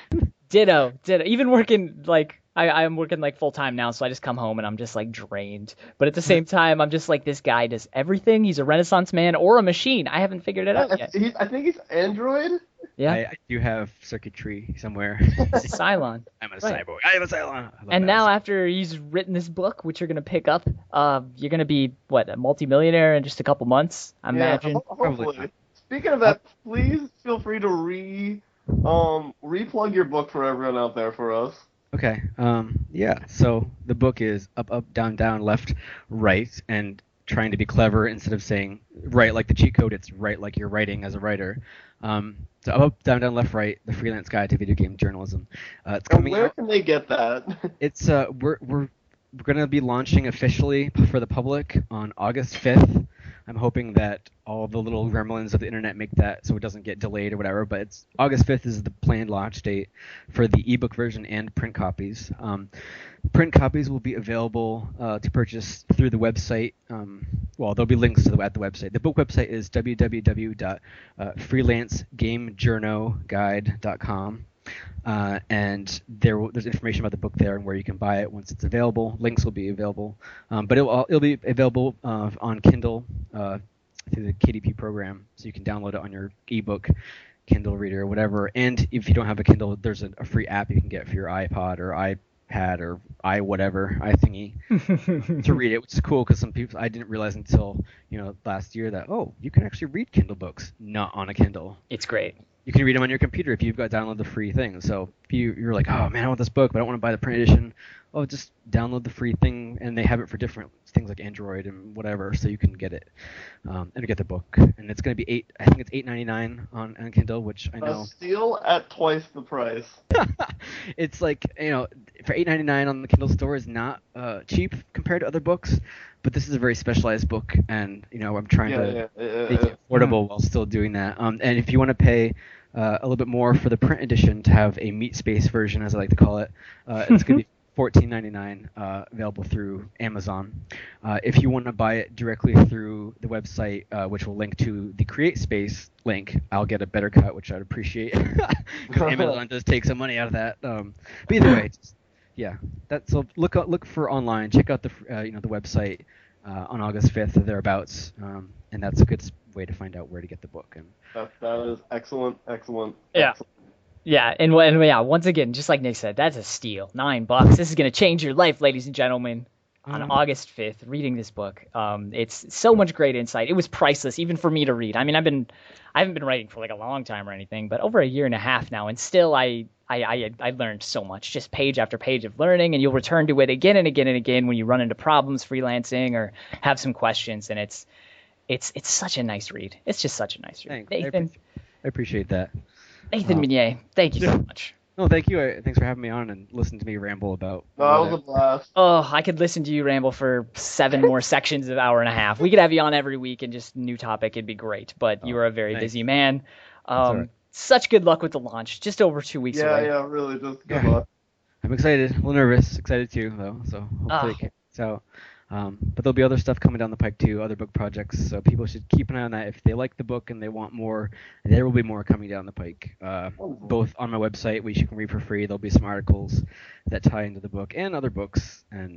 Ditto, ditto. Even working like I, I'm working like full time now, so I just come home and I'm just like drained. But at the same time, I'm just like, this guy does everything. He's a Renaissance man or a machine. I haven't figured it out I, yet. He, I think he's Android. Yeah, I, I do have circuitry somewhere. Cylon. I'm a Right. cyborg. I am a Cylon. And now after he's written this book, which you're gonna pick up, uh, you're gonna be what, a multimillionaire in just a couple months, I yeah, imagine. ho- hopefully. Speaking of that, please feel free to re um replug your book for everyone out there for us. Okay. Um. Yeah. So the book is up, up, down, down, left, right, and trying to be clever instead of saying right like the cheat code. It's right like you're writing as a writer. Um. So up, up, down, down, left, right. The Freelance Guide to Video Game Journalism. Uh, it's And coming where out. can they get that? It's uh. We're we're we're gonna be launching officially for the public on August fifth. I'm hoping that all the little gremlins of the internet make that so it doesn't get delayed or whatever, but it's August fifth is the planned launch date for the ebook version and print copies. Um, print copies will be available uh, to purchase through the website. Um, well, there'll be links to the, at the website. The book website is w w w dot freelance game journo guide dot com. Uh, and there will, there's information about the book there and where you can buy it once it's available. Links will be available, um, but it'll, it'll be available uh, on Kindle uh, through the K D P program, so you can download it on your ebook Kindle reader or whatever. And if you don't have a Kindle, there's a, a free app you can get for your iPod or iPad or i whatever i thingy to read it, which is cool because some people I didn't realize until you know last year that oh you can actually read Kindle books not on a Kindle. It's great. You can read them on your computer if you've got download the free thing. So if you, you're like, oh man, I want this book, but I don't want to buy the print edition. Oh, just download the free thing, and they have it for different things like Android and whatever, so you can get it um, and get the book. And it's going to be eight. I think it's eight ninety-nine on, on Kindle, which I know. A steal at twice the price. It's like you know, for eight ninety-nine on the Kindle store is not uh, cheap compared to other books, but this is a very specialized book, and you know I'm trying Yeah, to yeah, yeah, make yeah. it affordable while still doing that. Um, and if you want to pay uh, a little bit more for the print edition to have a meat space version, as I like to call it, uh, it's going to be fourteen ninety-nine, uh, available through Amazon. Uh, if you want to buy it directly through the website, uh, which will link to the Create Space link, I'll get a better cut, which I'd appreciate because Amazon does take some money out of that. Um, but either way, just, yeah, that's so look look for online. Check out the uh, you know the website uh, on August fifth or thereabouts, um, and that's a good way to find out where to get the book. And That, that is excellent, excellent. Yeah. excellent. Yeah, and, and yeah, once again, just like Nick said, that's a steal. Nine bucks. This is going to change your life, ladies and gentlemen. On Mhm. August fifth, reading this book, um, it's so much great insight. It was priceless, even for me to read. I mean, I've been, I haven't been writing for like a long time or anything, but over a year and a half now, and still, I, I, I, I learned so much, just page after page of learning, and you'll return to it again and again and again when you run into problems freelancing or have some questions, and it's, it's, it's such a nice read. It's just such a nice read. thanks. I Nathan, appreciate, I appreciate that. Nathan Uh, Meunier, thank you so much. No, thank you. Uh, Thanks for having me on and listening to me ramble about. No, that was a whatever. blast. Oh, I could listen to you ramble for seven more sections of an hour and a half. We could have you on every week and just new topic. It'd be great. But Oh, you are a very thanks. busy man. all Um, right. Such good luck with the launch. Just over two weeks Yeah, away. yeah, really, just good Yeah. luck. I'm excited, a little nervous, excited too, though. So hopefully Ah. it gets out. Um, but there'll be other stuff coming down the pike too, other book projects. So people should keep an eye on that. If they like the book and they want more, there will be more coming down the pike. Uh, both on my website, which you can read for free. There'll be some articles that tie into the book and other books. And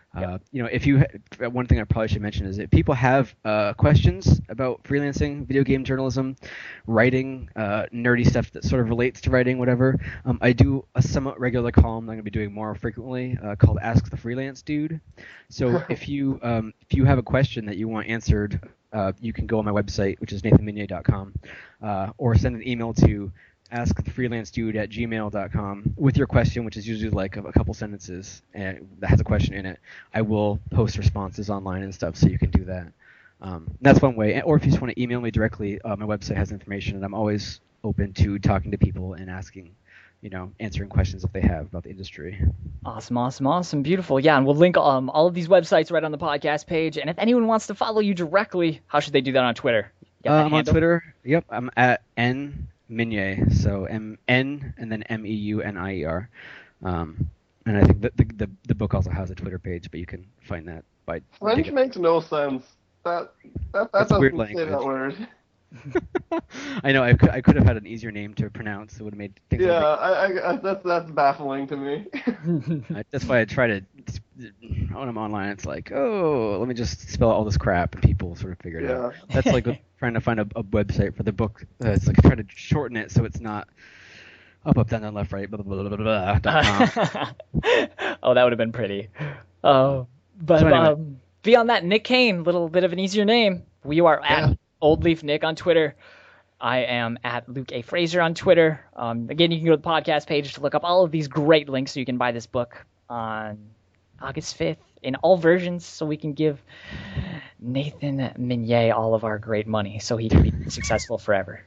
Uh, Yep. You know, if you ha- one thing I probably should mention is if people have uh, questions about freelancing, video game journalism, writing, uh, nerdy stuff that sort of relates to writing, whatever, um, I do a somewhat regular column that I'm going to be doing more frequently uh, called Ask the Freelance Dude. So if you um, if you have a question that you want answered, uh, you can go on my website, which is nathan minier dot com, uh, or send an email to askthefreelancedude at gmail dot com with your question, which is usually like a, a couple sentences and that has a question in it. I will post responses online and stuff, so you can do that. Um, that's one way. Or if you just want to email me directly, uh, my website has information, and I'm always open to talking to people and asking, you know, answering questions if they have about the industry. Awesome, awesome, awesome. Beautiful. Yeah, and we'll link um, all of these websites right on the podcast page. And if anyone wants to follow you directly, how should they do that on Twitter? You got Uh, that I'm on handle? Twitter. Yep, I'm at N Minier, so M N and then M E U N I E R. Um, and I think the, the the the book also has a Twitter page, but you can find that by French digging- makes no sense. That that that That's a doesn't weird say language. that word. I know I could I could have had an easier name to pronounce. It would have made things. Yeah, a I, I, I that's that's baffling to me. bit- I- that's why I try to when I'm online. It's like, oh, let me just spell out all this crap, and people sort of figure it out. Yeah. That's like trying to find a, a website for the book. Uh, it's like trying to shorten it so it's not up, up, down, down, left, right, blah blah blah blah blah. dot com. Oh, that would have been pretty. Oh, but So anyway. um, beyond that, Nick Kane, little bit of an easier name. We are at Yeah. Old Leaf Nick on Twitter. I am at Luke A. Fraser on Twitter. Um, again, you can go to the podcast page to look up all of these great links so you can buy this book on August fifth in all versions so we can give Nathan Minier all of our great money so he can be successful forever.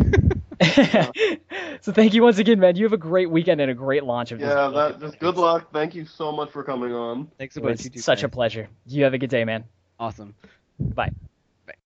So thank you once again, man. You have a great weekend and a great launch of this Yeah, book. that just good luck. Thank you so much for coming on. Thanks a It bunch. was You too, such a guys. pleasure. You have a good day, man. Awesome. Bye.